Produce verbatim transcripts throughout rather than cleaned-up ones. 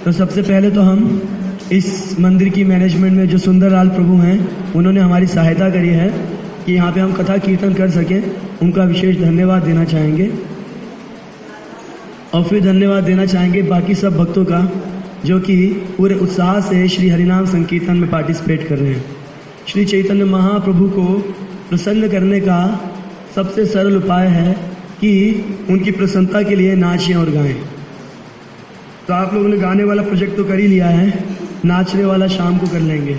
तो सबसे पहले तो हम इस मंदिर की मैनेजमेंट में जो सुंदर लाल प्रभु हैं, उन्होंने हमारी सहायता करी है कि यहाँ पे हम कथा कीर्तन कर सकें, उनका विशेष धन्यवाद देना चाहेंगे। और फिर धन्यवाद देना चाहेंगे बाकी सब भक्तों का जो कि पूरे उत्साह से श्री हरिनाम संकीर्तन में पार्टिसिपेट कर रहे हैं। श्री चैतन्य महाप्रभु को प्रसन्न करने का सबसे सरल उपाय है कि उनकी प्रसन्नता के लिए नाचें और गाएं। तो आप लोगों ने गाने वाला प्रोजेक्ट तो कर ही लिया है, नाचने वाला शाम को कर लेंगे।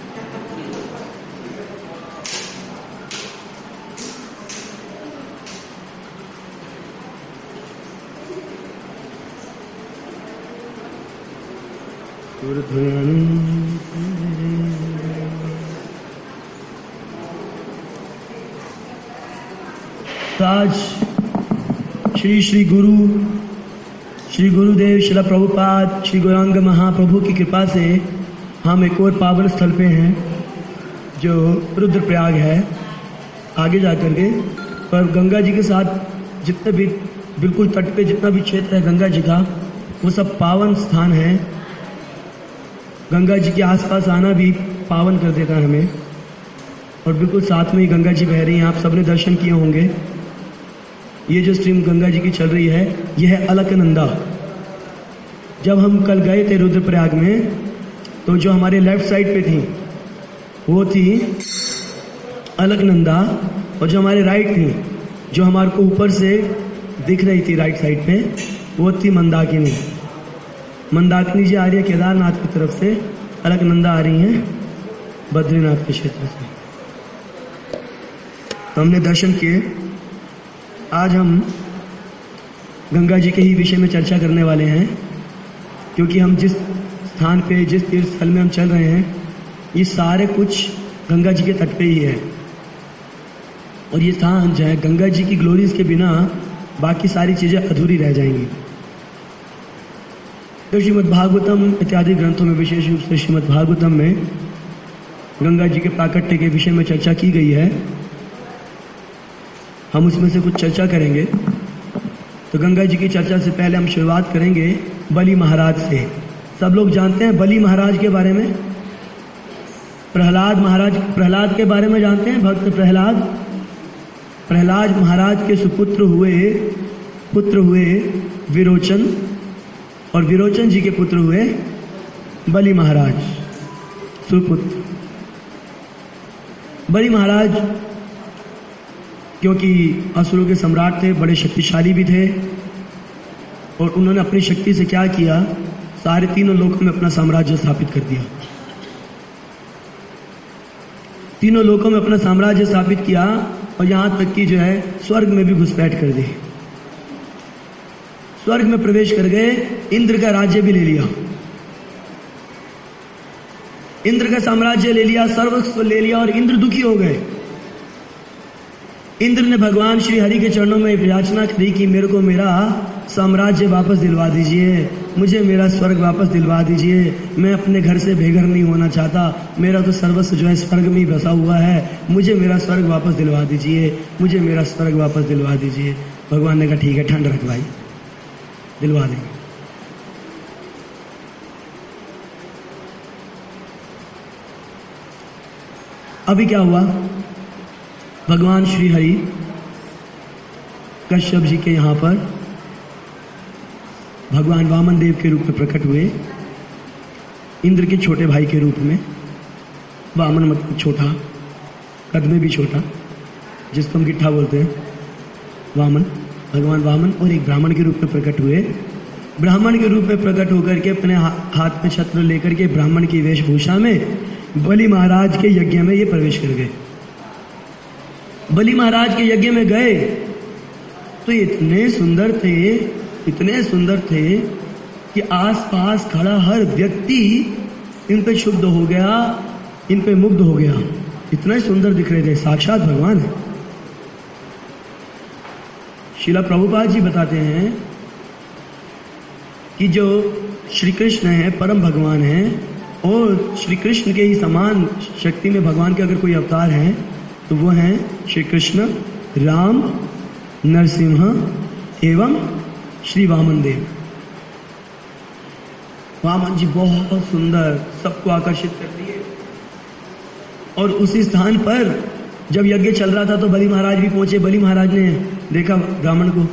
आज श्री श्री गुरु श्री गुरुदेव श्रील प्रभुपाद श्री गौरांग महाप्रभु की कृपा से हम एक और पावन स्थल पे हैं जो रुद्रप्रयाग है। आगे जाकर के पर गंगा जी के साथ जितने भी बिल्कुल तट पे जितना भी क्षेत्र है गंगा जी का, वो सब पावन स्थान है। गंगा जी के आसपास आना भी पावन कर देता है हमें। और बिल्कुल साथ में ही गंगा जी बह रही हैं, आप सबने दर्शन किए होंगे। ये जो स्ट्रीम गंगा जी की चल रही है, यह है अलकनंदा। जब हम कल गए थे रुद्रप्रयाग में, तो जो हमारे लेफ्ट साइड पे थी वो थी अलकनंदा, और जो हमारे राइट थी, जो हमारे को ऊपर से दिख रही थी राइट साइड पे, वो थी मंदाकिनी। मंदाकिनी जी आ रही है केदारनाथ की तरफ से, अलकनंदा आ रही हैं बद्रीनाथ के क्षेत्र से। तो हमने दर्शन किए। आज हम गंगा जी के ही विषय में चर्चा करने वाले हैं, क्योंकि हम जिस स्थान पे जिस तीर्थ स्थल में हम चल रहे हैं, ये सारे कुछ गंगा जी के तट पे ही है। और ये स्थान जो है गंगा जी की ग्लोरीज के बिना बाकी सारी चीज़ें अधूरी रह जाएंगी। तो श्रीमद् भागवतम इत्यादि ग्रंथों में, विशेष रूप से श्रीमद् भागवतम में गंगा जी के प्राकट्य के विषय में चर्चा की गई है। हम उसमें से कुछ चर्चा करेंगे। तो गंगा जी की चर्चा से पहले हम शुरुआत करेंगे बलि महाराज से। सब लोग जानते हैं बलि महाराज के बारे में। प्रहलाद महाराज प्रहलाद के बारे में जानते हैं, भक्त प्रहलाद। प्रहलाद महाराज के सुपुत्र हुए पुत्र हुए विरोचन, और विरोचन जी के पुत्र हुए बलि महाराज सुपुत्र। बलि महाराज क्योंकि असुरों के सम्राट थे, बड़े शक्तिशाली भी थे, और उन्होंने अपनी शक्ति से क्या किया, सारे तीनों लोकों में अपना साम्राज्य स्थापित कर दिया। तीनों लोकों में अपना साम्राज्य स्थापित किया, और यहां तक कि जो है स्वर्ग में भी घुसपैठ कर दी। स्वर्ग में प्रवेश कर गए, इंद्र का राज्य भी ले लिया, इंद्र का साम्राज्य ले लिया, सर्वस्व ले लिया, और इंद्र दुखी हो गए। इंद्र ने भगवान श्री हरि के चरणों में याचना करी कि मेरे को मेरा साम्राज्य वापस दिलवा दीजिए, मुझे मेरा स्वर्ग वापस दिलवा दीजिए। मैं अपने घर से बेघर नहीं होना चाहता, मेरा तो सर्वस्व जो है स्वर्ग में ही बसा हुआ है, मुझे मेरा स्वर्ग वापस दिलवा दीजिए, मुझे मेरा स्वर्ग वापस दिलवा दीजिए। भगवान ने कहा ठीक है, ठंड रख भाई, दिलवा देंगे। अभी क्या हुआ, भगवान श्री हरि कश्यप जी के यहाँ पर भगवान वामन देव के रूप में प्रकट हुए, इंद्र के छोटे भाई के रूप में। वामन मतलब छोटा, कद में भी छोटा, जिसको हम गिट्ठा बोलते हैं, वामन, भगवान वामन। और एक ब्राह्मण के रूप में प्रकट हुए। ब्राह्मण के रूप में प्रकट होकर के अपने हाथ में छत्र लेकर के ब्राह्मण की वेशभूषा में बलि महाराज के यज्ञ में ये प्रवेश कर गए। बलि महाराज के यज्ञ में गए तो इतने सुंदर थे, इतने सुंदर थे कि आसपास खड़ा हर व्यक्ति इन पे शुद्ध हो गया, इन पे मुग्ध हो गया। इतना सुंदर दिख रहे थे, साक्षात भगवान है। श्रील प्रभुपाद जी बताते हैं कि जो श्री कृष्ण है परम भगवान है, और श्री कृष्ण के ही समान शक्ति में भगवान के अगर कोई अवतार हैं तो वो हैं श्री कृष्ण, राम, नरसिंह एवं श्री वामन देव। वामन जी बहुत सुंदर, सबको आकर्षित कर दिए। और उसी स्थान पर जब यज्ञ चल रहा था तो बलि महाराज भी पहुंचे। बलि महाराज ने देखा ब्राह्मण को,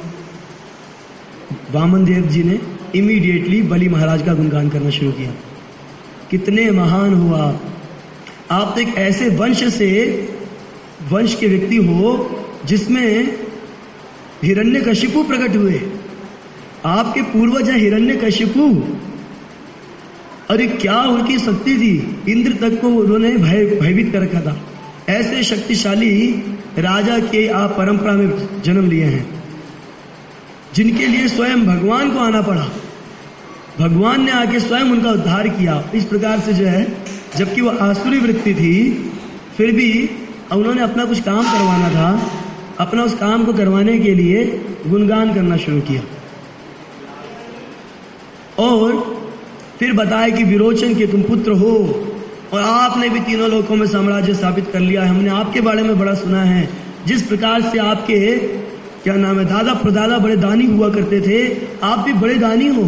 वामन देव जी ने इमीडिएटली बलि महाराज का गुणगान करना शुरू किया। कितने महान हो आप, आप तो एक ऐसे वंश से वंश के व्यक्ति हो जिसमें हिरण्यकशिपु प्रकट हुए। आपके पूर्वज हैं हिरण्यकशिपु। अरे क्या उनकी शक्ति थी, इंद्र तक को उन्होंने भय भयभीत कर रखा था। ऐसे शक्तिशाली राजा के आप परंपरा में जन्म लिए हैं, जिनके लिए स्वयं भगवान को आना पड़ा। भगवान ने आके स्वयं उनका उद्धार किया। इस प्रकार से जो है, जबकि वो आसुरी वृत्ति थी, फिर भी उन्होंने अपना कुछ काम करवाना था। अपना उस काम को करवाने के लिए गुणगान करना शुरू किया। और फिर बताया कि विरोचन के तुम पुत्र हो और आपने भी तीनों लोकों में साम्राज्य स्थापित कर लिया है। हमने आपके बारे में बड़ा सुना है। जिस प्रकार से आपके क्या नाम है दादा प्रदादा बड़े दानी हुआ करते थे, आप भी बड़े दानी हो।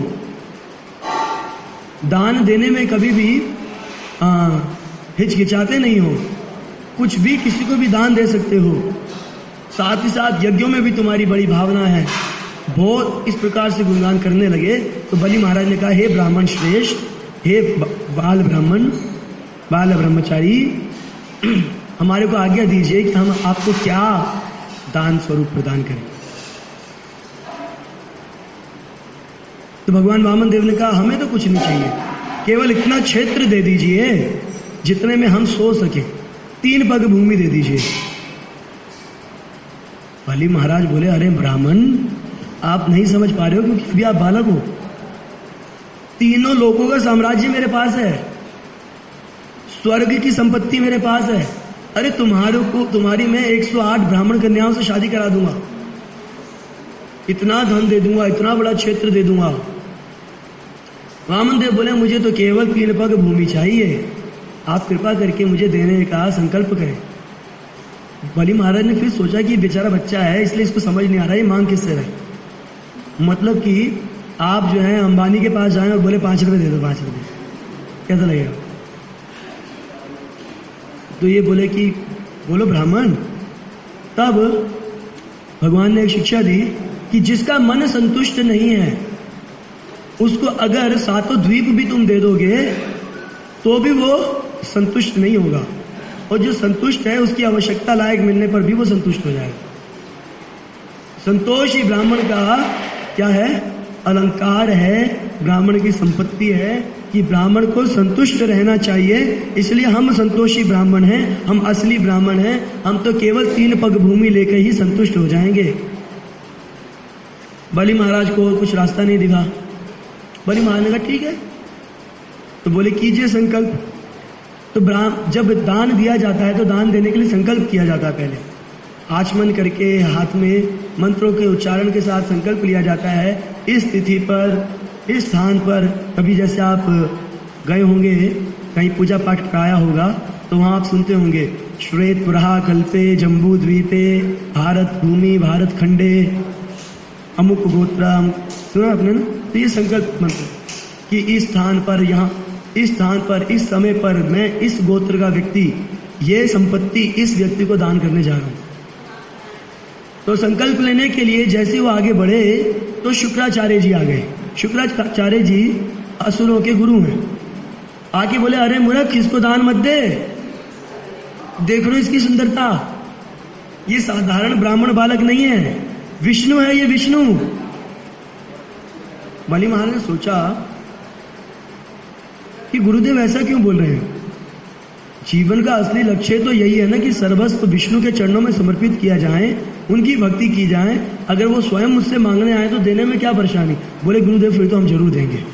दान देने में कभी भी हिचकिचाते नहीं हो, कुछ भी किसी को भी दान दे सकते हो। साथ ही साथ यज्ञों में भी तुम्हारी बड़ी भावना है। बहुत इस प्रकार से गुणगान करने लगे तो बलि महाराज ने कहा, हे ब्राह्मण श्रेष्ठ, हे बाल ब्राह्मण, बाल ब्रह्मचारी, हमारे को आज्ञा दीजिए कि हम आपको क्या दान स्वरूप प्रदान करें। तो भगवान वामन देव ने कहा, हमें तो कुछ नहीं चाहिए, केवल इतना क्षेत्र दे दीजिए जितने में हम सो सके, तीन पग भूमि दे दीजिए। बलि महाराज बोले, अरे ब्राह्मण, आप नहीं समझ पा रहे हो क्योंकि अभी आप बालक हो। तीनों लोगों का साम्राज्य मेरे पास है, स्वर्ग की संपत्ति मेरे पास है। अरे तुम्हारे को तुम्हारी मैं एक सौ आठ ब्राह्मण कन्याओं से शादी करा दूंगा, इतना धन दे दूंगा, इतना बड़ा क्षेत्र दे दूंगा। वामन देव बोले, मुझे तो केवल तीन पग भूमि चाहिए, आप कृपा करके मुझे देने का संकल्प करें। बलि महाराज ने फिर सोचा कि बेचारा बच्चा है, इसलिए इसको समझ नहीं आ रहा है मांग किससे रहे। मतलब कि आप जो है अंबानी के पास जाएं और बोले पांच रुपए दे दो, पांच रुपए, कैसा लगेगा? तो ये बोले कि बोलो ब्राह्मण। तब भगवान ने एक शिक्षा दी कि जिसका मन संतुष्ट नहीं है उसको अगर सातों द्वीप भी तुम दे दोगे तो भी वो संतुष्ट नहीं होगा, और जो संतुष्ट है उसकी आवश्यकता लायक मिलने पर भी वो संतुष्ट हो जाएगा। संतोष ही ब्राह्मण का क्या है? अलंकार है, ब्राह्मण की संपत्ति है कि ब्राह्मण को संतुष्ट रहना चाहिए। इसलिए हम संतोषी ब्राह्मण हैं, हम असली ब्राह्मण हैं। हम तो केवल तीन पग भूमि लेकर ही संतुष्ट हो जाएंगे। बलि महाराज को और कुछ रास्ता नहीं दिखा। बलि महाराज ने कहा ठीक है, तो बोले कीजिए संकल्प। तो ब्राह्मण जब दान दिया जाता है तो दान देने के लिए संकल्प किया जाता है। पहले आचमन करके हाथ में मंत्रों के उच्चारण के साथ संकल्प लिया जाता है। इस तिथि पर, इस स्थान पर, कभी जैसे आप गए होंगे कहीं पूजा पाठ कराया होगा तो वहाँ आप सुनते होंगे, श्वेत पुरा कल्पे जम्बू द्वीपे भारत भूमि भारत खंडे अमुक गोत्र, सुना आपने ना? तो ये संकल्प मंत्र कि इस स्थान पर, यहाँ इस स्थान पर, इस समय पर मैं इस गोत्र का व्यक्ति, ये संपत्ति इस व्यक्ति को दान करने जा रहा हूँ। तो संकल्प लेने के लिए जैसे वो आगे बढ़े तो शुक्राचार्य जी आ गए। शुक्राचार्य जी असुरों के गुरु हैं। आके बोले, अरे मूर्ख, इसको दान मत दे, देख लो इसकी सुंदरता, ये साधारण ब्राह्मण बालक नहीं है, विष्णु है ये, विष्णु। बलि महाराज ने सोचा कि गुरुदेव ऐसा क्यों बोल रहे हैं? जीवन का असली लक्ष्य तो यही है ना कि सर्वस्व विष्णु के चरणों में समर्पित किया जाए, उनकी भक्ति की जाए। अगर वो स्वयं मुझसे मांगने आए तो देने में क्या परेशानी? बोले गुरुदेव फिर तो हम जरूर देंगे।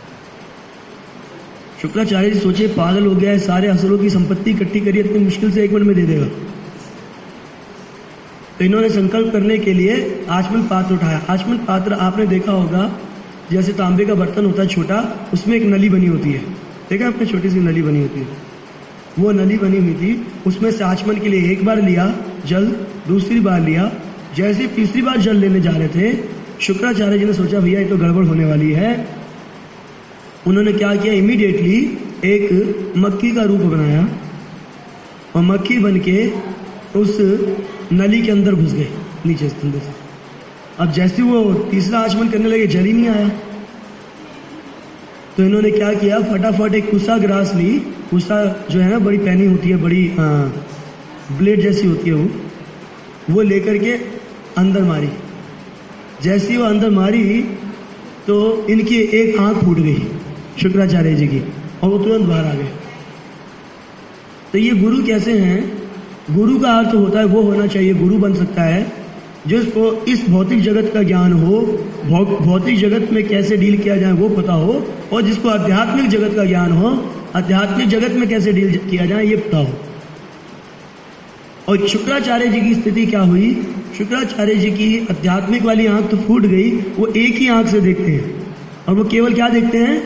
शुक्राचार्य जी सोचे, पागल हो गया है, सारे असुरों की संपत्ति इकट्ठी करी, इतनी मुश्किल से एक मिनट में दे देगा। तो इन्होंने संकल्प करने के लिए आचमन पात्र उठाया। आचमन पात्र आपने देखा होगा, जैसे तांबे का बर्तन होता है छोटा, उसमें एक नली बनी होती है, देखा आपने? छोटी सी नली बनी होती है, वो नली बनी हुई थी। उसमें से आचमन के लिए एक बार लिया जल, दूसरी बार लिया। जैसे तीसरी बार जल लेने जा रहे थे, शुक्राचार्य जी ने सोचा भैया ये तो गड़बड़ होने वाली है। उन्होंने क्या किया, इमीडिएटली एक मक्खी का रूप बनाया और मक्खी बन के उस नली के अंदर घुस गए नीचे से अंदर से। अब जैसे वो तीसरा आचमन करने लगे, जल ही नहीं आया। तो इन्होंने क्या किया, फटाफट एक कुसा ग्रास ली। कुसा जो है ना बड़ी पैनी होती है, बड़ी ब्लेड जैसी होती है, वो वो लेकर के अंदर मारी। जैसी वो अंदर मारी तो इनकी एक आंख फूट गई शुक्राचार्य जी की, और वो तुरंत बाहर आ गए। तो ये गुरु कैसे हैं? गुरु का अर्थ होता है वो होना चाहिए, गुरु बन सकता है जिसको इस भौतिक जगत का ज्ञान हो, भौतिक जगत में कैसे डील किया जाए वो पता हो, और जिसको आध्यात्मिक जगत का ज्ञान हो, आध्यात्मिक जगत में कैसे डील किया जाए ये पता हो। और शुक्राचार्य जी की स्थिति क्या हुई? शुक्राचार्य जी की आध्यात्मिक वाली आंख तो फूट गई, वो एक ही आंख से देखते हैं, और वो केवल क्या देखते हैं,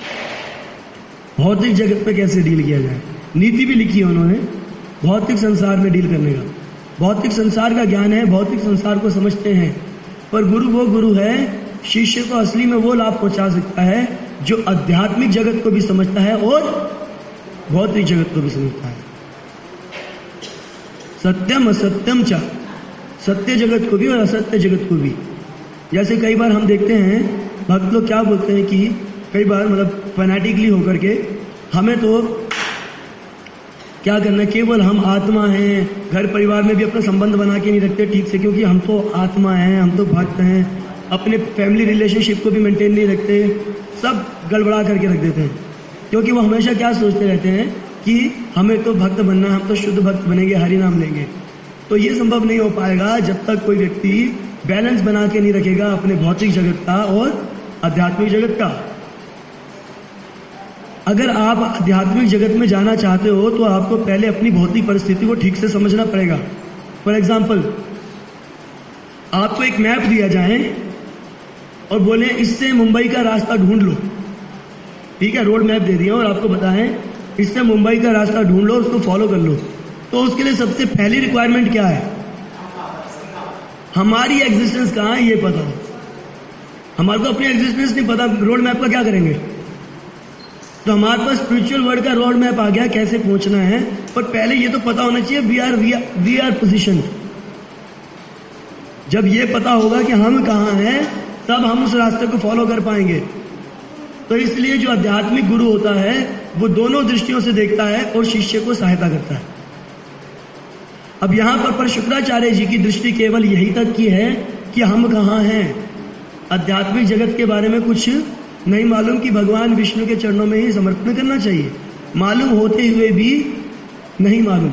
भौतिक जगत में कैसे डील किया जाए। नीति भी लिखी है उन्होंने भौतिक संसार में डील करने का। भौतिक संसार का ज्ञान है, भौतिक संसार को समझते हैं, पर गुरु वो गुरु है शिष्य को असली में वो लाभ पहुंचा सकता है जो आध्यात्मिक जगत को भी समझता है और भौतिक जगत को भी समझता है। सत्यम असत्यम च, सत्य जगत को भी और असत्य जगत को भी। जैसे कई बार हम देखते हैं भक्त लोग क्या बोलते हैं कि कई बार मतलब फैनेटिकली होकर के हमें तो क्या करना, केवल हम आत्मा हैं, घर परिवार में भी अपना संबंध बना के नहीं रखते ठीक से, क्योंकि हम तो आत्मा हैं, हम तो भक्त हैं, अपने फैमिली रिलेशनशिप को भी मेंटेन नहीं रखते, सब गड़बड़ा करके रख देते हैं। क्योंकि वो हमेशा क्या सोचते रहते हैं कि हमें तो भक्त बनना है, हम तो शुद्ध भक्त बनेंगे, हरि नाम लेंगे। तो ये संभव नहीं हो पाएगा जब तक कोई व्यक्ति बैलेंस बना के नहीं रखेगा अपने भौतिक जगत का और आध्यात्मिक जगत का। अगर आप आध्यात्मिक जगत में जाना चाहते हो तो आपको पहले अपनी भौतिक परिस्थिति को ठीक से समझना पड़ेगा। फॉर एग्जाम्पल, आपको एक मैप दिया जाए और बोले इससे मुंबई का रास्ता ढूंढ लो, ठीक है, रोड मैप दे दिया और आपको बताएं इससे मुंबई का रास्ता ढूंढ लो, उसको फॉलो कर लो, तो उसके लिए सबसे पहली रिक्वायरमेंट क्या है? हमारी एग्जिस्टेंस कहाँ है ये पता हो। हमारे को अपनी एग्जिस्टेंस नहीं पता, रोड मैप का क्या करेंगे? तो हमारे पास स्पिरिचुअल वर्ल्ड का रोड मैप आ गया कैसे पहुंचना है, पर पहले ये तो पता होना चाहिए we are we are position. जब ये पता होगा कि हम कहाँ हैं तब हम उस रास्ते को फॉलो कर पाएंगे। तो इसलिए जो आध्यात्मिक गुरु होता है वो दोनों दृष्टियों से देखता है और शिष्य को सहायता करता है। अब यहां पर, पर शुक्राचार्य जी की दृष्टि केवल यही तक की है कि हम कहाँ हैं, आध्यात्मिक जगत के बारे में कुछ नहीं मालूम, कि भगवान विष्णु के चरणों में ही समर्पण करना चाहिए, मालूम होते हुए भी नहीं मालूम।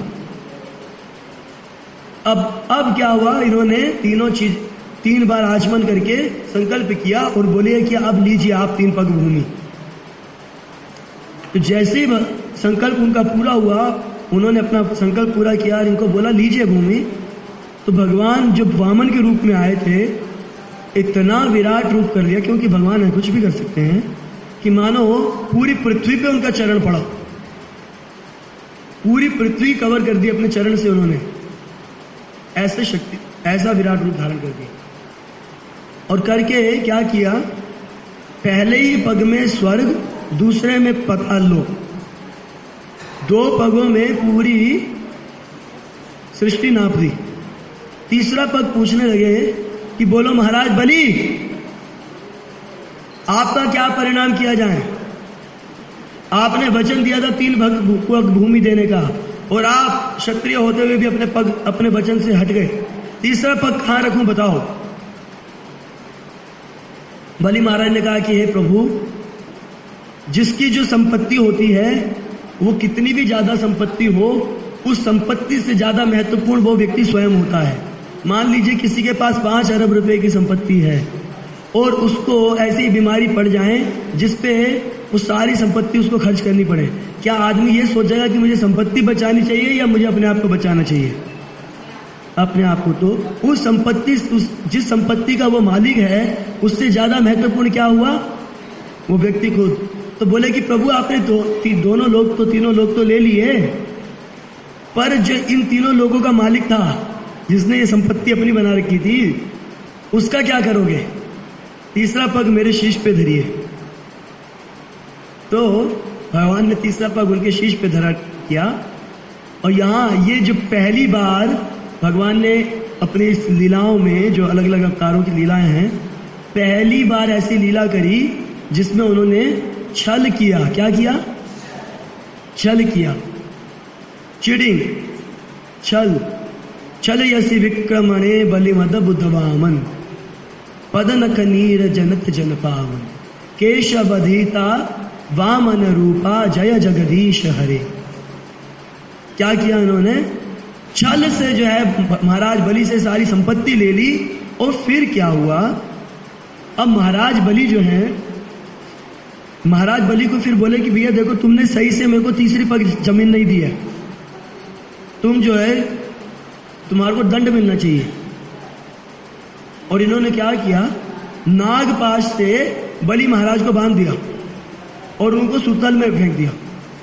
अब अब क्या हुआ, इन्होंने तीनों चीज तीन बार आचमन करके संकल्प किया और बोले कि अब लीजिए आप तीन पग भूमि। तो जैसे ही संकल्प उनका पूरा हुआ, उन्होंने अपना संकल्प पूरा किया और इनको बोला लीजिए भूमि। तो भगवान जो वामन के रूप में आए थे, इतना विराट रूप कर लिया, क्योंकि भगवान है कुछ भी कर सकते हैं, कि मानो पूरी पृथ्वी पे उनका चरण पड़ा, पूरी पृथ्वी कवर कर दी अपने चरण से उन्होंने। ऐसे शक्ति, ऐसा विराट रूप धारण कर दिया। और करके क्या किया, पहले ही पग में स्वर्ग, दूसरे में पाताल लोक, दो पगों में पूरी सृष्टि नाप दी। तीसरा पग पूछने लगे कि बोलो महाराज बलि, आपका क्या परिणाम किया जाए? आपने वचन दिया था तीन पग भूमि देने का, और आप क्षत्रिय होते हुए भी अपने पग अपने वचन से हट गए। तीसरा पग कहां रखूं बताओ? बलि महाराज ने कहा कि हे प्रभु, जिसकी जो संपत्ति होती है वो कितनी भी ज्यादा संपत्ति हो, उस संपत्ति से ज्यादा महत्वपूर्ण वो व्यक्ति स्वयं होता है। मान लीजिए किसी के पास पांच अरब रुपए की संपत्ति है और उसको ऐसी बीमारी पड़ जाए जिसपे वो सारी संपत्ति उसको खर्च करनी पड़े, क्या आदमी ये सोचेगा कि मुझे संपत्ति बचानी चाहिए या मुझे अपने आप को बचाना चाहिए? अपने आप को। तो उस संपत्ति, उस जिस संपत्ति का वो मालिक है, उससे ज्यादा महत्वपूर्ण क्या हुआ? वो व्यक्ति खुद। तो बोले कि प्रभु आपने दो, ती, दोनों लोग तो तीनों लोग तो ले लिए, पर जो इन तीनों लोगों का मालिक था, जिसने ये संपत्ति अपनी बना रखी थी, उसका क्या करोगे? तीसरा पग मेरे शीश पे धरिए। तो भगवान ने तीसरा पग उनके शीश पे धरा किया। और यहाँ ये जो पहली बार भगवान ने अपनी इस लीलाओं में, जो अलग अलग अवतारों की लीलाएं हैं, पहली बार ऐसी लीला करी जिसमें उन्होंने छल किया। क्या किया? छल किया, चिडिंग, छल। छल यसी विक्रमणे बलिमद बुद्ध वामन पदन कनीर जनत जन पावन केशवधीता वामन रूपा जय जगदीश हरे। क्या किया उन्होंने? छल से जो है महाराज बलि से सारी संपत्ति ले ली। और फिर क्या हुआ? अब महाराज बलि जो है, महाराज बलि को फिर बोले कि भैया देखो, तुमने सही से मेरे को तीसरी पग जमीन नहीं दी है, तुम जो है तुम्हारे को दंड मिलना चाहिए। और इन्होंने क्या किया? नागपाश से बलि महाराज को बांध दिया और उनको सुतल में फेंक दिया।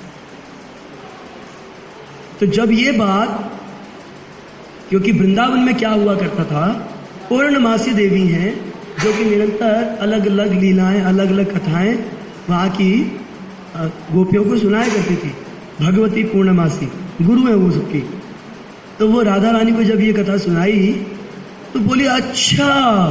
तो जब ये बात, क्योंकि वृंदावन में क्या हुआ करता था, पूर्णमासी देवी हैं जो कि निरंतर अलग अलग लीलाएं, अलग अलग कथाएं वहां की गोपियों को सुनाया करती थी। भगवती पूर्णमासी गुरु है वो सबकी। तो वो राधा रानी को जब ये कथा सुनाई तो बोली, अच्छा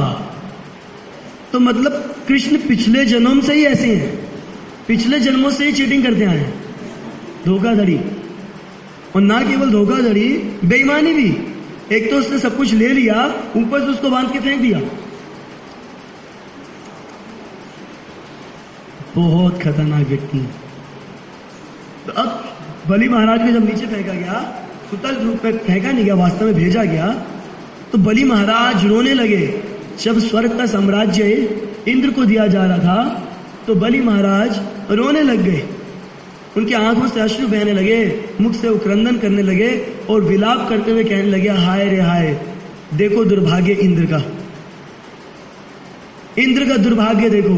तो मतलब कृष्ण पिछले जन्म से ही ऐसे हैं, पिछले जन्मों से ही चीटिंग करते आए हैं, धोखाधड़ी। और ना केवल धोखाधड़ी, बेईमानी भी। एक तो उसने सब कुछ ले लिया, ऊपर से उसको बांध के फेंक दिया। बहुत खतरनाक व्यक्ति। तो अब बलि महाराज को जब नीचे फेंका गया, सुतल रूप में फेंका नहीं गया, वास्तव में भेजा गया, तो बलि महाराज रोने लगे। जब स्वर्ग का साम्राज्य इंद्र को दिया जा रहा था तो बलि महाराज रोने लग गए। उनकी आंखों से अश्रु बहने लगे, मुख से उक्रंदन करने लगे और विलाप करते हुए कहने लगे, हाय रे हाय, देखो दुर्भाग्य इंद्र का, इंद्र का दुर्भाग्य देखो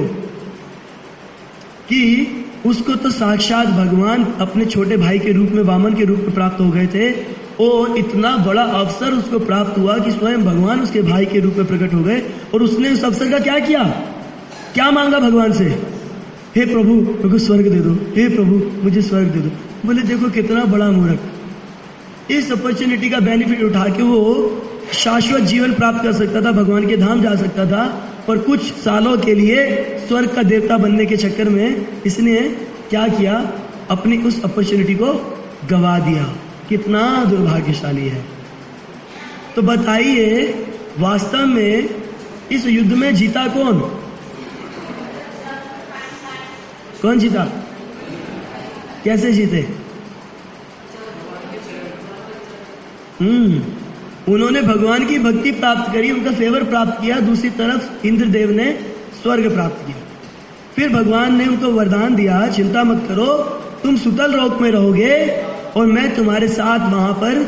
कि उसको तो साक्षात भगवान अपने छोटे भाई के रूप में, वामन के रूप में प्राप्त हो गए थे और इतना बड़ा अवसर उसको प्राप्त हुआ कि स्वयं भगवान उसके भाई के रूप में प्रकट हो गए। और उसने उस अवसर का क्या किया? क्या मांगा भगवान से? हे प्रभु मुझे स्वर्ग दे दो, हे प्रभु मुझे स्वर्ग दे दो। बोले देखो कितना बड़ा मूर्ख। इस अपॉर्चुनिटी का बेनिफिट उठा के वो शाश्वत जीवन प्राप्त कर सकता था, भगवान के धाम जा सकता था, पर कुछ सालों के लिए स्वर्ग का देवता बनने के चक्कर में इसने क्या किया? अपनी उस अपॉर्चुनिटी को गवा दिया। कितना दुर्भाग्यशाली है। तो बताइए वास्तव में इस युद्ध में जीता कौन? कौन जीता? कैसे जीते? हम्म उन्होंने भगवान की भक्ति प्राप्त करी, उनका फेवर प्राप्त किया। दूसरी तरफ इंद्रदेव ने स्वर्ग प्राप्त किया। फिर भगवान ने उनको वरदान दिया, चिंता मत करो, तुम सुतल लोक में रहोगे और मैं तुम्हारे साथ वहां पर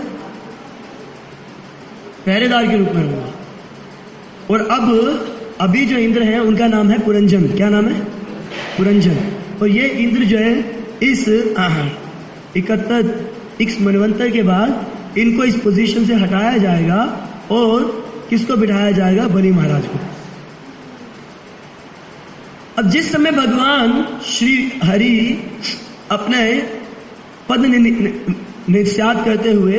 पहरेदार के रूप में रहूंगा। और अब अभी जो इंद्र हैं उनका नाम है पुरंजन। क्या नाम है? पुरंजन। और ये इंद्र जो है इस इकहत्तर इक्स मनवंतर के बाद इनको इस पोजीशन से हटाया जाएगा और किसको बिठाया जाएगा? बलि महाराज को। अब जिस समय भगवान श्री हरि अपने पद निस्यात करते हुए,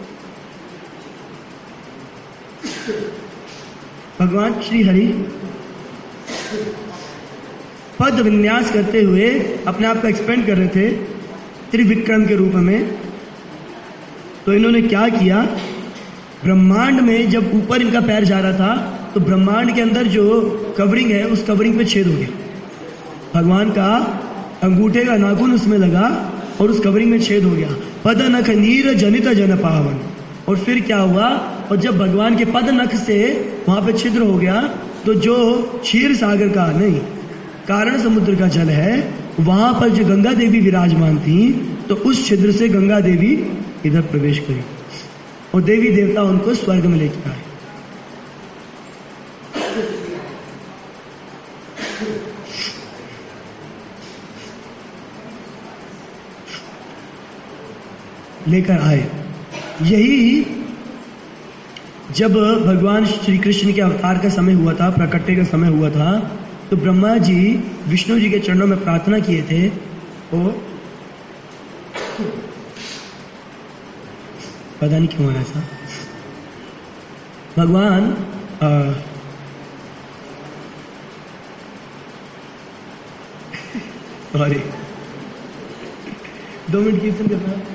भगवान श्री हरि पद विन्यास करते हुए अपने आप को एक्सपेंड कर रहे थे त्रिविक्रम के रूप में, तो इन्होंने क्या किया? ब्रह्मांड में जब ऊपर इनका पैर जा रहा था तो ब्रह्मांड के अंदर जो कवरिंग है उस कवरिंग पे छेद हो गया। भगवान का अंगूठे का नाखून उसमें लगा और उस कवरिंग में छेद हो गया। पद नख नीर जनित जन पावन। और फिर क्या हुआ? और जब भगवान के पद नख से वहां पे छिद्र हो गया तो जो क्षीर सागर का नहीं, कारण समुद्र का जल है, वहां पर जो गंगा देवी विराजमान थी, तो उस छिद्र से गंगा देवी इधर प्रवेश करी और देवी देवता उनको स्वर्ग में लेकर आए। लेकर आए। यही जब भगवान श्री कृष्ण के अवतार का समय हुआ था, प्रकटे का समय हुआ था, तो ब्रह्मा जी विष्णु जी के चरणों में प्रार्थना किए थे ओ पता नहीं क्यों होना ऐसा। भगवान सॉरी दो मिनट कीर्तन करना है।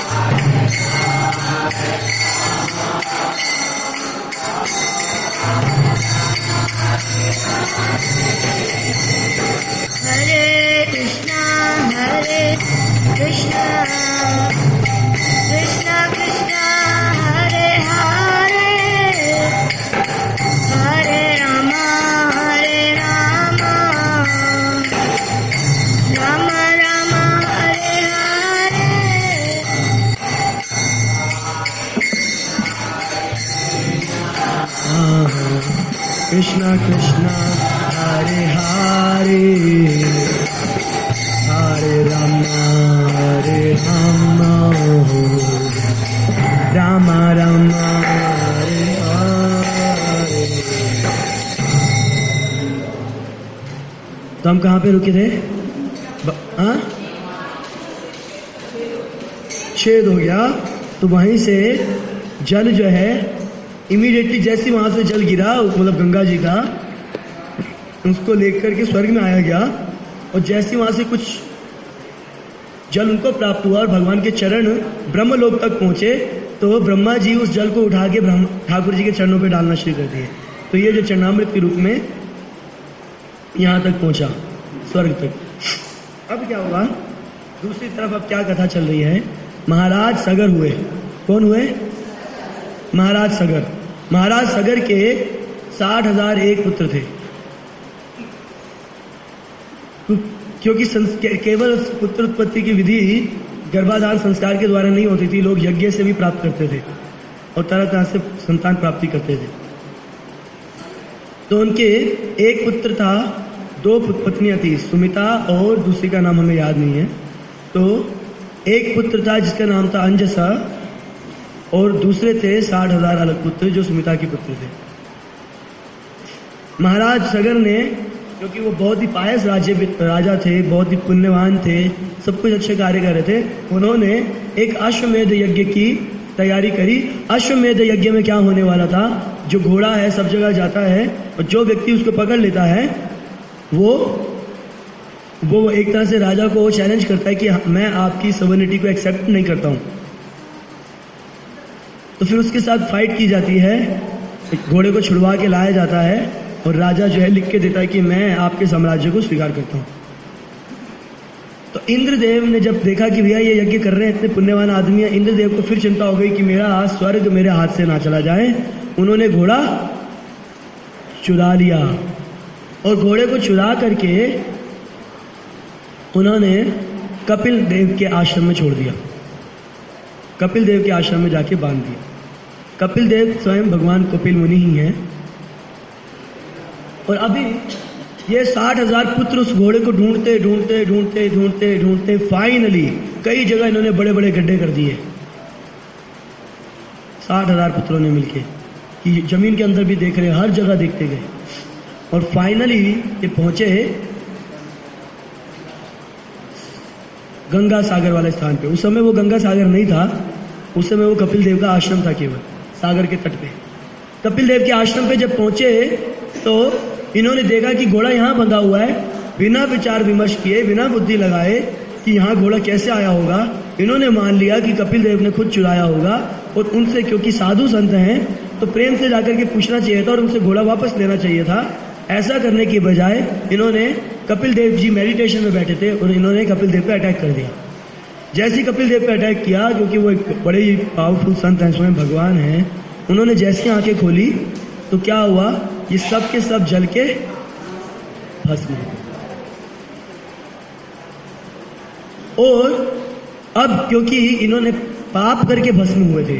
Hare कृष्णा कृष्णा हरे हरे हरे राम हरे राम राम राम हरे हरे। तो हम कहाँ पे रुके थे? हाँ, छेद हो गया। तो वहीं से जल जो है इमीडिएटली जैसे वहां से जल गिरा, मतलब गंगा जी का, उसको लेकर के स्वर्ग में आया गया। और जैसे वहां से कुछ जल उनको प्राप्त हुआ और भगवान के चरण ब्रह्मलोक तक पहुंचे, तो ब्रह्मा जी उस जल को उठा के ब्रह्म ठाकुर जी के चरणों पे डालना शुरू कर दिए। तो ये जो चरणामृत के रूप में यहां तक पहुंचा, स्वर्ग तक। अब क्या हुआ? दूसरी तरफ अब क्या कथा चल रही है? महाराज सगर हुए। कौन हुए? महाराज सगर। महाराज सगर के साठ हजार एक पुत्र थे, क्योंकि केवल पुत्र उत्पत्ति की विधि गर्भाधान संस्कार के द्वारा नहीं होती थी, लोग यज्ञ से भी प्राप्त करते थे और तरह तरह से संतान प्राप्ति करते थे। तो उनके एक पुत्र था, दो पत्नियां थी, सुमिता और दूसरी का नाम हमें याद नहीं है। तो एक पुत्र था जिसका नाम था अंजसा, और दूसरे थे साठ हजार अलग पुत्र जो सुमिता के पुत्र थे। महाराज सगर ने, क्योंकि वो बहुत ही पायस राज्य राजा थे, बहुत ही पुण्यवान थे, सब कुछ अच्छे कार्य कर रहे थे, उन्होंने एक अश्वमेध यज्ञ की तैयारी करी। अश्वमेध यज्ञ में क्या होने वाला था? जो घोड़ा है सब जगह जाता है और जो व्यक्ति उसको पकड़ लेता है वो वो एक तरह से राजा को चैलेंज करता है कि मैं आपकी सवर्निटी को एक्सेप्ट नहीं करता हूं। तो फिर उसके साथ फाइट की जाती है, घोड़े को छुड़वा के लाया जाता है और राजा जो है लिख के देता है कि मैं आपके साम्राज्य को स्वीकार करता हूं। तो इंद्रदेव ने जब देखा कि भैया ये यज्ञ कर रहे हैं, इतने पुण्यवान आदमी है, इंद्रदेव को फिर चिंता हो गई कि मेरा स्वर्ग मेरे हाथ से ना चला जाए। उन्होंने घोड़ा चुरा लिया और घोड़े को चुरा करके उन्होंने कपिल देव के आश्रम में छोड़ दिया। कपिल देव के आश्रम में जाके बांध दिया। कपिल देव स्वयं भगवान कपिल मुनि ही हैं। और अभी ये साठ हजार पुत्र उस घोड़े को ढूंढते ढूंढते ढूंढते ढूंढते ढूंढते फाइनली कई जगह इन्होंने बड़े बड़े गड्ढे कर दिए, साठ हजार पुत्रों ने मिलके, कि जमीन के अंदर भी देख रहे, हर जगह देखते गए। और फाइनली ये पहुंचे गंगा सागर वाले स्थान पे। उस समय वो गंगा सागर नहीं था, उस समय वो कपिल देव का आश्रम था, केवल सागर के तट पे। कपिल देव के आश्रम पे जब पहुंचे तो इन्होंने देखा कि घोड़ा यहाँ बंधा हुआ है। बिना विचार विमर्श किए, बिना बुद्धि लगाए कि यहाँ घोड़ा कैसे आया होगा, इन्होंने मान लिया कि कपिल देव ने खुद चुराया होगा। और उनसे, क्योंकि साधु संत हैं, तो प्रेम से जाकर के पूछना चाहिए था और उनसे घोड़ा वापस लेना चाहिए था। ऐसा करने की बजाय इन्होंने, कपिल देव जी मेडिटेशन में बैठे थे और इन्होंने कपिल देव पे अटैक कर दिया। जैसे ही कपिल देव पे अटैक किया, क्योंकि वो एक बड़े ही पावरफुल संत हैं, स्वयं भगवान हैं, उन्होंने जैसी आंखें खोली तो क्या हुआ? ये सब के सब जल के भस्म हो गए। और अब क्योंकि इन्होंने पाप करके भस्म हुए थे,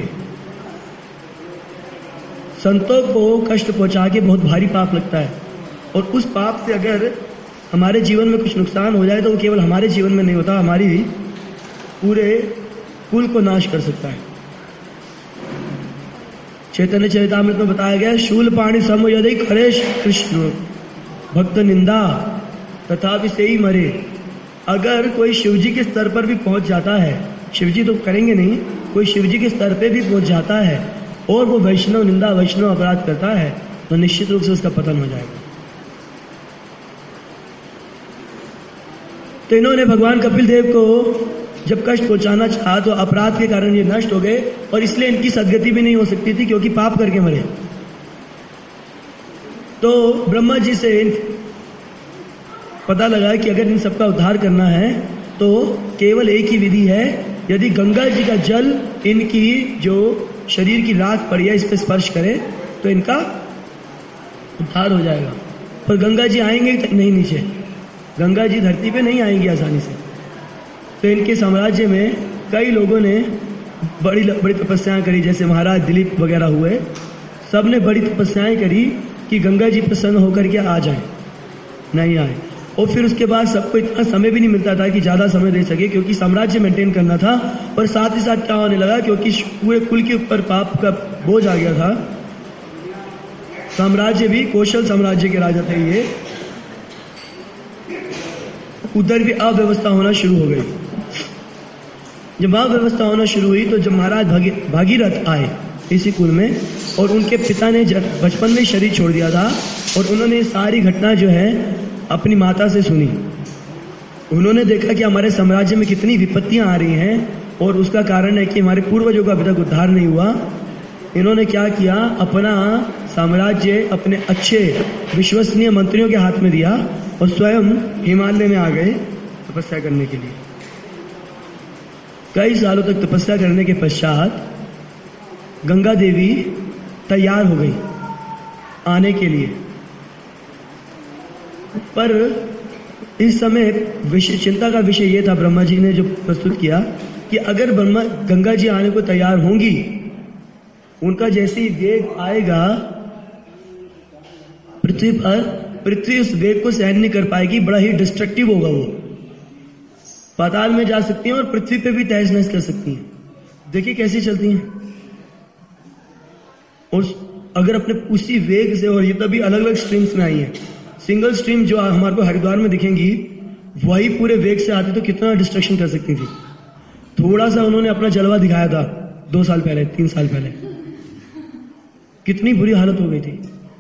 संतों को कष्ट पहुंचा के बहुत भारी पाप लगता है। और उस पाप से अगर हमारे जीवन में कुछ नुकसान हो जाए तो वो केवल हमारे जीवन में नहीं होता, हमारी पूरे कुल को नाश कर सकता है। चैतन्य चरितामृत में बताया गया, शूल पाणी सम यदि करे कृष्ण भक्त निंदा तथापि से ही मरे। अगर कोई शिवजी के स्तर पर भी पहुंच जाता है, शिवजी तो करेंगे नहीं, कोई शिवजी के स्तर पे भी पहुंच जाता है और वो वैष्णव निंदा, वैष्णव अपराध करता है, तो निश्चित रूप से उसका पतन हो जाएगा। तो इन्होंने भगवान कपिल देव को जब कष्ट पहुंचाना चाहा तो अपराध के कारण ये नष्ट हो गए और इसलिए इनकी सदगति भी नहीं हो सकती थी, क्योंकि पाप करके मरे। तो ब्रह्मा जी से पता लगा कि अगर इन सबका उद्धार करना है तो केवल एक ही विधि है, यदि गंगा जी का जल इनकी जो शरीर की राख पड़ी है इस पर स्पर्श करे तो इनका उद्धार हो जाएगा। पर गंगा जी आएंगे नहीं नीचे, गंगा जी धरती पे नहीं आएंगी आसानी से। तो इनके साम्राज्य में कई लोगों ने बड़ी बड़ी तपस्याएं करी, जैसे महाराज दिलीप वगैरह हुए, सब ने बड़ी तपस्याएं करी कि गंगा जी प्रसन्न होकर के आ जाएं, नहीं आए। और फिर उसके बाद सबको इतना समय भी नहीं मिलता था कि ज़्यादा समय दे सके, क्योंकि साम्राज्य मेंटेन करना था। और साथ ही साथ क्या होने लगा, क्योंकि पूरे कुल के ऊपर पाप का बोझ आ गया था, साम्राज्य भी, कौशल साम्राज्य के राजा थे ये, उधर भी अव्यवस्था होना शुरू हो गई। जब अव्यवस्था होना शुरू हुई तो जब महाराज भागी, भागीरथ आए इसी कुल में, और उनके पिता ने बचपन में शरीर छोड़ दिया था, और उन्होंने सारी घटना जो है अपनी माता से सुनी। उन्होंने देखा कि हमारे साम्राज्य में कितनी विपत्तियां आ रही हैं, और उसका कारण है कि हमारे पूर्वजों का अभी तक उद्धार नहीं हुआ। इन्होंने क्या किया, अपना साम्राज्य अपने अच्छे विश्वसनीय मंत्रियों के हाथ में दिया और स्वयं हिमालय में आ गए तपस्या करने के लिए। कई सालों तक तपस्या करने के पश्चात गंगा देवी तैयार हो गई आने के लिए। पर इस समय विषय चिंता का विषय यह था, ब्रह्मा जी ने जो प्रस्तुत किया, कि अगर ब्रह्मा गंगा जी आने को तैयार होंगी, उनका जैसे ही वेग आएगा पृथ्वी पर, पृथ्वी उस वेग को सहन नहीं कर पाएगी, बड़ा ही डिस्ट्रक्टिव होगा वो। पाताल में जा सकती हैं और पृथ्वी पे भी तहस नहस कर सकती हैं। देखिए कैसी चलती हैं। और अगर अपने उसी वेग से, और ये तभी अलग अलग स्ट्रीम्स में आई है, सिंगल स्ट्रीम जो हमारे को हरिद्वार में दिखेंगी वही पूरे वेग से आती तो कितना डिस्ट्रक्शन कर सकती थी। थोड़ा सा उन्होंने अपना जलवा दिखाया था दो साल पहले, तीन साल पहले, कितनी बुरी हालत हो गई थी।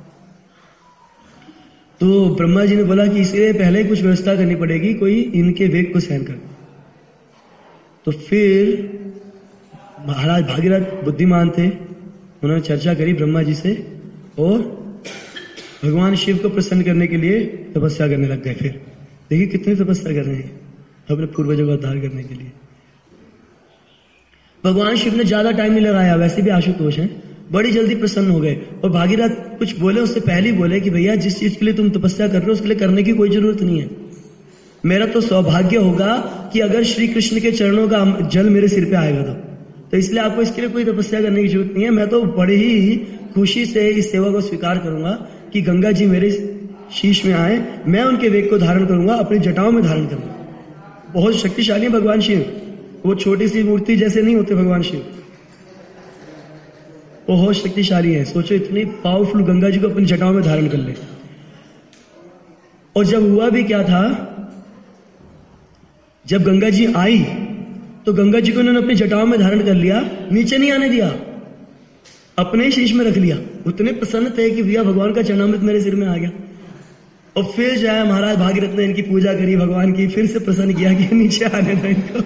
तो ब्रह्मा जी ने बोला कि इसलिए पहले कुछ व्यवस्था करनी पड़ेगी, कोई इनके वेग को सहन कर। तो फिर महाराज भागीरथ बुद्धिमान थे, उन्होंने चर्चा करी ब्रह्मा जी से और भगवान शिव को प्रसन्न करने के लिए तपस्या करने लग गए। फिर देखिए कितनी तपस्या कर रहे हैं अपने पूर्वजों का उद्धार करने के लिए। भगवान शिव ने ज्यादा टाइम नहीं लगाया, वैसे भी आशुतोष हैं, बड़ी जल्दी प्रसन्न हो गए। और भागीरथ कुछ बोले उससे पहले ही बोले कि भैया जिस चीज के लिए तुम तपस्या कर रहे हो उसके लिए करने की कोई जरूरत नहीं है। मेरा तो सौभाग्य होगा कि अगर श्री कृष्ण के चरणों का जल मेरे सिर पे आएगा तो, तो इसलिए आपको इसके लिए कोई तपस्या करने की जरूरत नहीं है। मैं तो बड़े ही खुशी से इस सेवा को स्वीकार करूंगा कि गंगा जी मेरे शीश में आए, मैं उनके वेग को धारण करूंगा, अपनी जटाओं में धारण करूंगा। बहुत शक्तिशाली है भगवान शिव, वो छोटी सी मूर्ति जैसे नहीं होते भगवान शिव, बहुत शक्तिशाली है। सोचो इतनी पावरफुल गंगा जी को अपनी जटाओं में धारण कर ले। और जब हुआ भी क्या था, जब गंगा जी आई तो गंगा जी को उन्होंने अपनी जटाओं में धारण कर लिया, नीचे नहीं आने दिया, अपने ही शीश में रख लिया। उतने प्रसन्न थे कि भैया भगवान का चरणामृत मेरे सिर में आ गया। और फिर जो है महाराज भागीरथ ने इनकी पूजा करी भगवान की, फिर से प्रसन्न किया कि नीचे आने दो इनको।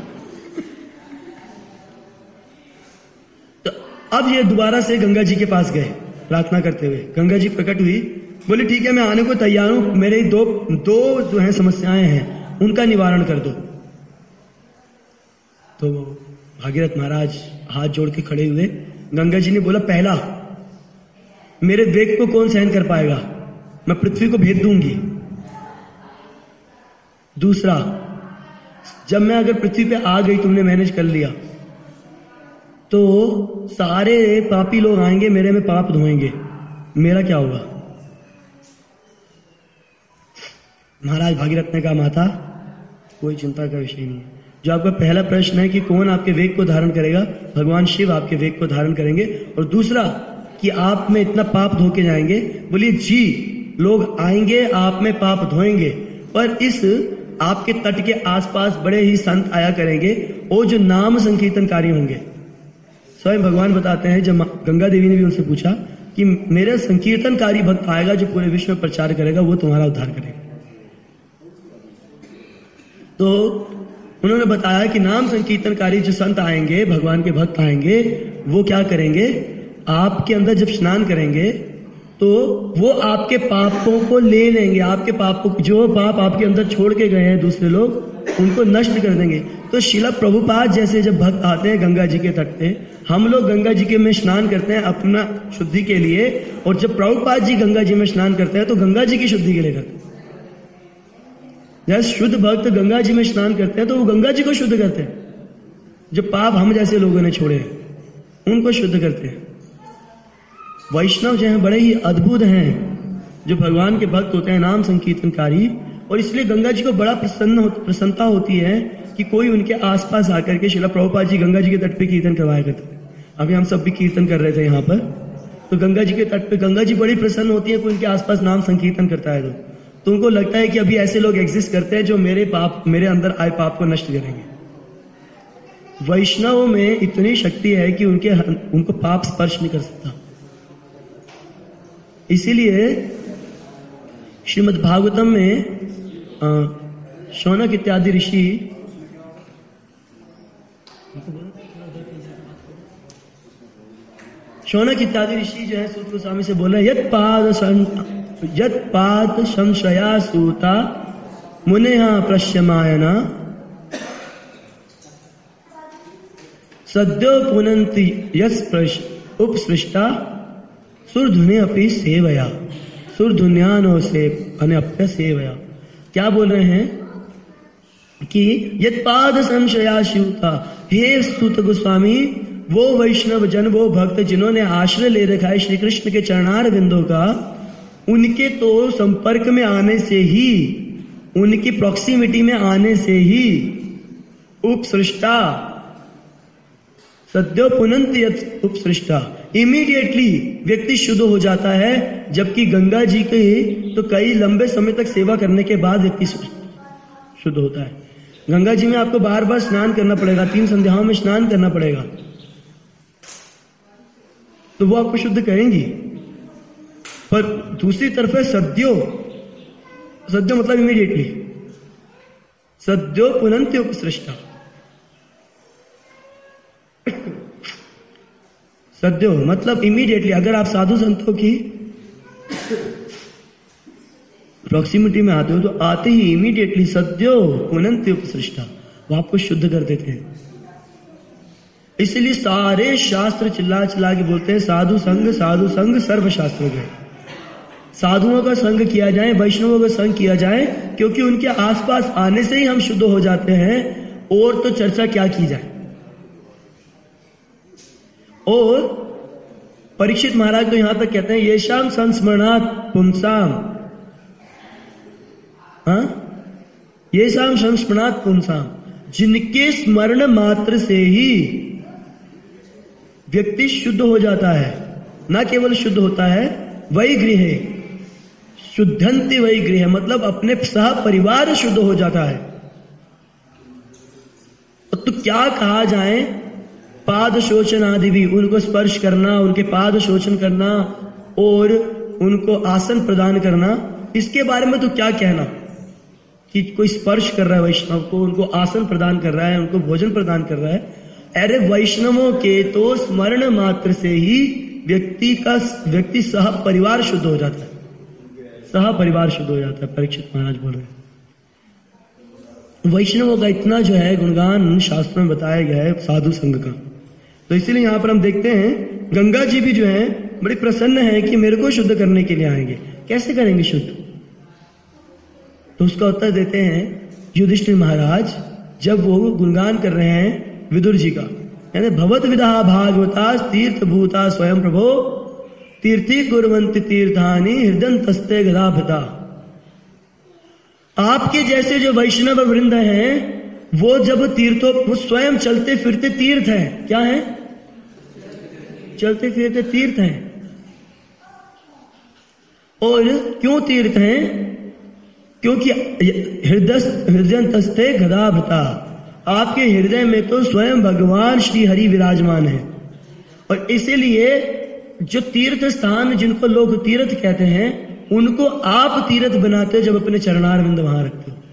तो अब ये दोबारा से गंगा जी के पास गए प्रार्थना करते हुए। गंगा जी प्रकट हुई, बोले ठीक है मैं आने को तैयार हूं, मेरे दो दो जो है समस्याएं हैं उनका निवारण कर दो। तो भागीरथ महाराज हाथ जोड़ के खड़े हुए। गंगा जी ने बोला, पहला, मेरे वेग को कौन सहन कर पाएगा, मैं पृथ्वी को भेज दूंगी। दूसरा, जब मैं अगर पृथ्वी पे आ गई, तुमने मैनेज कर लिया, तो सारे पापी लोग आएंगे, मेरे में पाप धोएंगे, मेरा क्या होगा। महाराज भागीरथ ने कहा, माता कोई चिंता का विषय नहीं है। जो आपका पहला प्रश्न है कि कौन आपके वेग को धारण करेगा, भगवान शिव आपके वेग को धारण करेंगे। और दूसरा कि आप में इतना पाप धो के जाएंगे। बोलिए जी, लोग आएंगे, आप में पाप धोएंगे, पर इस आपके तट के आसपास बड़े ही संत आया करेंगे और जो नाम संकीर्तनकारी होंगे। स्वयं भगवान बताते हैं, जब गंगा देवी ने भी उनसे पूछा कि मेरा संकीर्तनकारी भक्त आएगा जो पूरे विश्व में प्रचार करेगा, वो तुम्हारा उद्धार करेगा। तो उन्होंने बताया कि नाम संकीर्तनकारी जो संत आएंगे, भगवान के भक्त आएंगे, वो क्या करेंगे, आपके अंदर जब स्नान करेंगे तो वो आपके पापों को ले लेंगे, आपके पापों जो पाप आपके अंदर छोड़ के गए हैं दूसरे लोग, उनको नष्ट कर देंगे। तो शिला प्रभुपाद जैसे जब भक्त आते हैं गंगा जी के तट पे, हम लोग गंगा जी के में स्नान करते हैं अपना शुद्धि के लिए, और जब प्रभुपाद जी गंगा जी में स्नान करते हैं तो गंगा जी की शुद्धि के लिए करते हैं। जब शुद्ध भक्त गंगा जी में स्नान करते हैं तो वो गंगा जी को शुद्ध करते हैं, जो पाप हम जैसे लोगों ने छोड़े हैं उनको शुद्ध करते हैं। वैष्णव जो हैं बड़े ही अद्भुत हैं, जो भगवान के भक्त होते हैं, नाम संकीर्तनकारी, और इसलिए गंगा जी को बड़ा प्रसन्न हो, प्रसन्नता होती है कि कोई उनके आसपास आकर के, श्रील प्रभुपाद जी गंगा जी के तट पे कीर्तन करवाया करते थे। अभी हम सब भी कीर्तन कर रहे थे यहाँ पर, तो गंगा जी के तट पे गंगा जी बड़ी प्रसन्न होती है, कोई उनके आसपास नाम संकीर्तन करता है तो, तो उनको लगता है कि अभी ऐसे लोग एग्जिस्ट करते हैं जो मेरे पाप, मेरे अंदर आए पाप को नष्ट करेंगे। वैष्णवों में इतनी शक्ति है कि उनके उनको पाप स्पर्श नहीं कर सकता। इसीलिए श्रीमद् भागवतम में शौनक इत्यादि ऋषि शौनक इत्यादि ऋषि जो है सूत गोस्वामी से बोल रहे हैं, यत पाद यत पाद संशया सूता मुनेहा प्रश्यमायना सद्यो पुनन्ति यस उपसृष्टा सुरधुने अपि सेवया सुरधुन्यानो से अनप्य सेवया। क्या बोल रहे हैं कि यत पाद संशया सूता, हे सूत गोस्वामी, वो वैष्णव जन, वो भक्त जिन्होंने आश्रय ले रखा है श्री कृष्ण के चरणार बिंदों का, उनके तो संपर्क में आने से ही, उनकी प्रॉक्सिमिटी में आने से ही उपसृष्टा सद्यो पुनन्ति यत् उपसृष्टा, इमीडिएटली व्यक्ति शुद्ध हो जाता है। जबकि गंगा जी के तो कई लंबे समय तक सेवा करने के बाद व्यक्ति शुद्ध होता है। गंगा जी में आपको बार बार स्नान करना पड़ेगा, तीन संध्याओं में स्नान करना पड़ेगा, तो वो आपको शुद्ध करेंगी। पर दूसरी तरफ है सद्यो, सद्यो मतलब इमीडिएटली, सद्यो पुनन्ति उपसृष्टा। सद्यो मतलब इमीडिएटली, अगर आप साधु संतों की प्रॉक्सिमिटी में आते हो तो आते ही इमीडिएटली सद्यो पुनन्ति उपसृष्टा, वो आपको शुद्ध कर देते हैं। इसलिए सारे शास्त्र चिल्ला चिल्ला के बोलते हैं साधु संग साधु संग सर्व शास्त्रों के, साधुओं का संग किया जाए, वैष्णवों का संग किया जाए, क्योंकि उनके आसपास आने से ही हम शुद्ध हो जाते हैं। और तो चर्चा क्या की जाए। और परीक्षित महाराज तो यहां तक कहते हैं, येषाम संस्मरणात् पुंसाम, हाँ, येषाम संस्मरणात् पुंसाम, जिनके स्मरण मात्र से ही व्यक्ति शुद्ध हो जाता है। ना केवल शुद्ध होता है, वही गृह शुद्धंति, वही गृह मतलब अपने सह परिवार शुद्ध हो जाता है। तो क्या कहा जाए, पाद शोचन आदि भी, उनको स्पर्श करना, उनके पाद शोचन करना और उनको आसन प्रदान करना, इसके बारे में तो क्या कहना कि कोई स्पर्श कर रहा है वैष्णव को, उनको आसन प्रदान कर रहा है, उनको भोजन प्रदान कर रहा है। अरे वैष्णवों के तो स्मरण मात्र से ही व्यक्ति का व्यक्ति सह परिवार शुद्ध हो जाता है, सह परिवार शुद्ध हो जाता है। परीक्षित महाराज बोल रहे हैं वैष्णवों का इतना जो है गुणगान शास्त्रों में बताया गया है साधु संघ का। तो इसीलिए यहां पर हम देखते हैं गंगा जी भी जो है बड़ी प्रसन्न है कि मेरे को शुद्ध करने के लिए आएंगे। कैसे करेंगे शुद्ध? तो उसका उत्तर देते हैं युधिष्ठिर महाराज, जब वो गुणगान कर रहे हैं विदुर जी का, यानी भवत विदा भागवता तीर्थ भूता स्वयं प्रभो तीर्थी कुर्वन्ति तीर्थानि हृदयन्तस्ते गदाभृता। आपके जैसे जो वैष्णव वृंद हैं वो जब तीर्थों, वो स्वयं चलते फिरते तीर्थ हैं। क्या है? चलते फिरते तीर्थ हैं। और क्यों तीर्थ हैं? क्योंकि हृदय हृदयन्तस्ते गदाभृता, आपके हृदय में तो स्वयं भगवान श्री हरि विराजमान है। और इसीलिए जो तीर्थ स्थान जिनको लोग तीर्थ कहते हैं, उनको आप तीर्थ बनाते हो जब अपने चरणारविंद वहां रखते हो।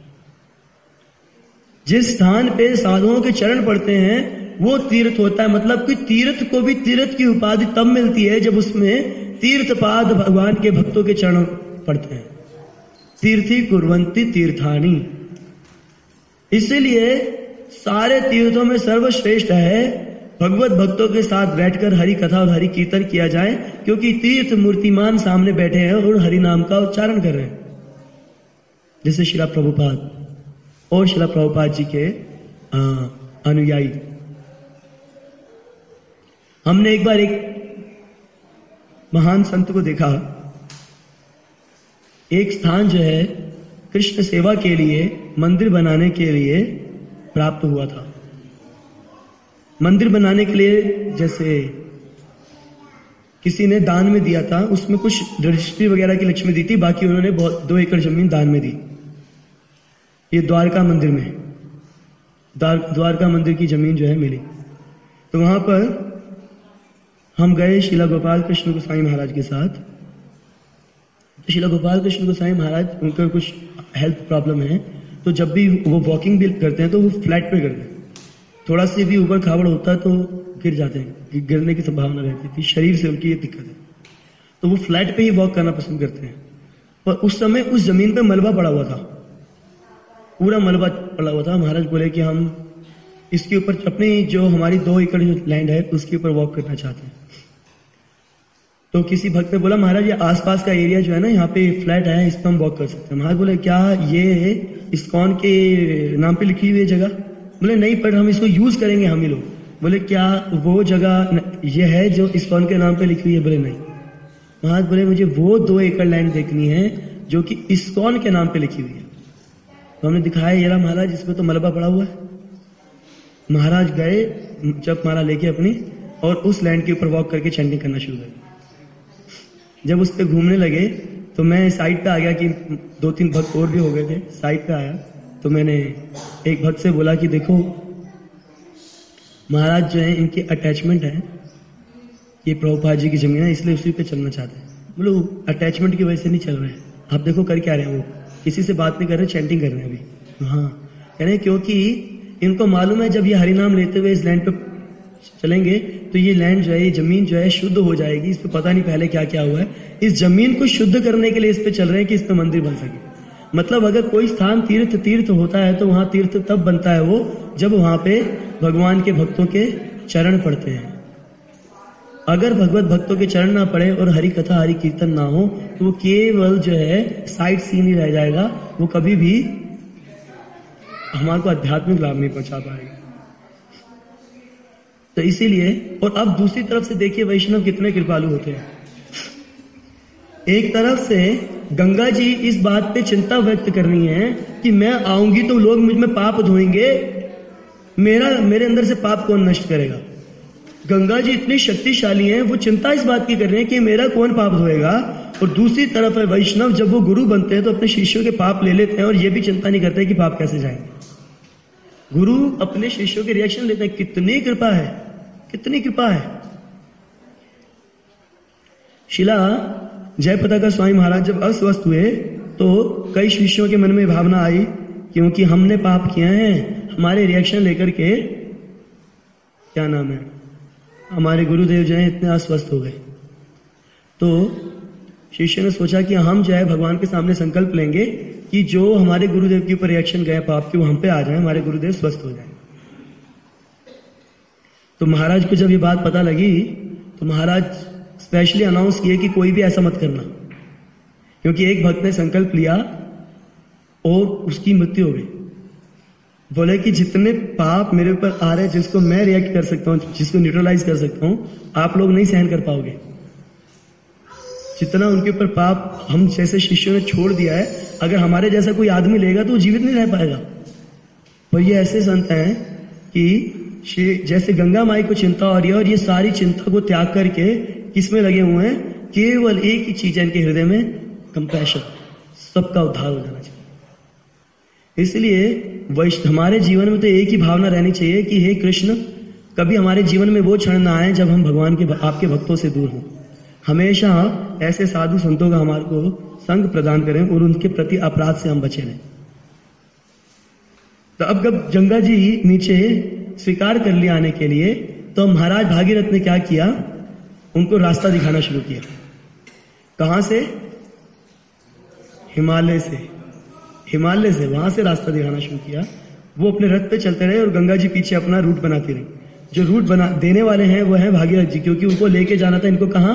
जिस स्थान पे साधुओं के चरण पड़ते हैं वो तीर्थ होता है। मतलब कि तीर्थ को भी तीर्थ की उपाधि तब मिलती है जब उसमें तीर्थपाद भगवान के भक्तों के चरण पड़ते हैं। तीर्थी कुर्वन्ति तीर्थानि, इसलिए सारे तीर्थों में सर्वश्रेष्ठ है भगवत भक्तों के साथ बैठकर हरि कथा और हरि कीर्तन किया जाए, क्योंकि तीर्थ मूर्तिमान सामने बैठे हैं और हरि नाम का उच्चारण कर रहे हैं। जैसे श्रीला प्रभुपाद और श्रीला प्रभुपाद जी के अनुयायी। हमने एक बार एक महान संत को देखा, एक स्थान जो है कृष्ण सेवा के लिए मंदिर बनाने के लिए प्राप्त हुआ था। मंदिर बनाने के लिए जैसे किसी ने दान में दिया था, उसमें कुछ रजिस्ट्री वगैरह की लक्ष्मी दी थी, बाकी उन्होंने बहुत दो एकड़ जमीन दान में दी। ये द्वारका मंदिर में द्वारका मंदिर की जमीन जो है मिली। तो वहां पर हम गए शिला गोपाल कृष्ण गोसाई महाराज के साथ। तो शिला गोपाल कृष्ण गोसाई महाराज, उनका कुछ हेल्थ प्रॉब्लम है, तो जब भी वो वॉकिंग भी करते हैं तो वो फ्लैट पे करते हैं। थोड़ा सी भी ऊबड़ खाबड़ होता है तो गिर जाते हैं, गिरने की संभावना रहती थी, शरीर से उनकी ये दिक्कत है। तो वो फ्लैट पे ही वॉक करना पसंद करते हैं। पर उस समय उस जमीन पे मलबा पड़ा हुआ था, पूरा मलबा पड़ा हुआ था। महाराज बोले कि हम इसके ऊपर अपनी जो हमारी दो एकड़ जो लैंड है उसके ऊपर वॉक करना चाहते हैं। तो किसी भक्त ने बोला, महाराज ये आसपास का एरिया जो है ना, यहाँ पे फ्लैट है, इस पर हम वॉक कर सकते हैं। महाराज बोले, क्या ये इस्कॉन के नाम पे लिखी हुई है जगह? बोले नहीं, पर हम इसको यूज करेंगे हम ही लोग। बोले क्या वो जगह ये है जो इस्कॉन के नाम पे लिखी हुई है? बोले नहीं। महाराज बोले, मुझे वो दो एकड़ लैंड देखनी है जो कि इस्कॉन के नाम पे लिखी हुई है। तो हमने दिखाया, ये रहा महाराज, इसमें तो मलबा पड़ा हुआ है। महाराज गए जब माला लेके अपनी, और उस लैंड के ऊपर वॉक करके चैंटिंग करना शुरू कर। जब उस पर घूमने लगे तो मैं साइड पे आ गया कि दो तीन भक्त और भी हो गए थे। साइड पे आया तो मैंने एक भक्त से बोला कि देखो महाराज जो है इनकी अटैचमेंट है, ये प्रभुपाद जी की जमीन है, इसलिए उसी पे चलना चाहते हैं। बोलो अटैचमेंट की वजह से नहीं चल रहे हैं, आप देखो कर क्या रहे हैं, वो किसी से बात नहीं कर रहे, चैंटिंग कर रहे हैं अभी। हाँ कह रहे क्योंकि इनको मालूम है जब ये हरिनाम लेते हुए इस लैंड पे चलेंगे तो ये लैंड जो है, ये जमीन जो है शुद्ध हो जाएगी। इस पे पता नहीं पहले क्या क्या हुआ है, इस जमीन को शुद्ध करने के लिए इस पे चल रहे हैं कि इस पे मंदिर बन सके। मतलब अगर कोई स्थान तीर्थ तीर्थ होता है तो वहां तीर्थ तब बनता है वो जब वहां पे भगवान के भक्तों के चरण पड़ते हैं। अगर भगवत भक्तों के चरण ना पड़े और हरि कथा हरि कीर्तन ना हो तो वो केवल जो है साइड सीन ही रह जाएगा, वो कभी भी हमारे को आध्यात्मिक लाभ नहीं पहुंचा पाएगा। तो इसीलिए, और अब दूसरी तरफ से देखिए वैष्णव कितने कृपालु होते हैं। एक तरफ से गंगा जी इस बात पे चिंता व्यक्त करनी है कि मैं आऊंगी तो लोग मुझ में पाप धोएंगे, मेरा मेरे अंदर से पाप कौन नष्ट करेगा। गंगा जी इतनी शक्तिशाली हैं, वो चिंता इस बात की कर रहे हैं कि मेरा कौन पाप धोएगा। और दूसरी तरफ है वैष्णव, जब वो गुरु बनते हैं तो अपने शिष्यों के पाप ले लेते हैं और ये भी चिंता नहीं करते कि पाप कैसे जाएंगे। गुरु अपने शिष्यों के रिएक्शन लेते हैं। कितनी कृपा है, कितनी कृपा है। शिला जयपताका स्वामी महाराज जब अस्वस्थ हुए तो कई शिष्यों के मन में भावना आई क्योंकि हमने पाप किए हैं, हमारे रिएक्शन लेकर के क्या नाम है हमारे गुरुदेव जो है इतने अस्वस्थ हो गए। तो शिष्य ने सोचा कि हम जो है भगवान के सामने संकल्प लेंगे कि जो हमारे गुरुदेव के ऊपर रिएक्शन गए पाप के, वो हम पे आ जाए, हमारे गुरुदेव स्वस्थ हो जाए। तो महाराज को जब ये बात पता लगी तो महाराज स्पेशली अनाउंस किए कि कोई भी ऐसा मत करना, क्योंकि एक भक्त ने संकल्प लिया और उसकी मृत्यु हो गई। बोले कि जितने पाप मेरे ऊपर आ रहे हैं, जिसको मैं रिएक्ट कर सकता हूं, जिसको न्यूट्रलाइज कर सकता हूं, आप लोग नहीं सहन कर पाओगे। जितना उनके ऊपर पाप हम जैसे शिष्यों ने छोड़ दिया है, अगर हमारे जैसा कोई आदमी लेगा तो वो जीवित नहीं रह पाएगा। पर ये ऐसे संत हैं कि जैसे गंगा माई को चिंता हो रही है और ये सारी चिंता को त्याग करके किसमें लगे हुए हैं, केवल एक ही चीज है इनके हृदय में, कंपैशन, सबका उद्धार हो जाना चाहिए। इसलिए वैष्णव हमारे जीवन में तो एक ही भावना रहनी चाहिए कि हे कृष्ण, कभी हमारे जीवन में वो क्षण ना आए जब हम भगवान के आपके भक्तों से दूर हों। हमेशा ऐसे साधु संतों का हमारे को संग प्रदान करें और उनके प्रति अपराध से हम बचे रहें। तो अब जब गंगा जी नीचे स्वीकार कर लिया आने के लिए, तो महाराज भागीरथ ने क्या किया, उनको रास्ता दिखाना शुरू किया। कहां से? हिमालय से। हिमालय से वहां से रास्ता दिखाना शुरू किया। वो अपने रथ पे चलते रहे और गंगा जी पीछे अपना रूट बनाती रही। जो रूट बना देने वाले हैं वो है भागीरथ जी, क्योंकि उनको लेके जाना था इनको कहां?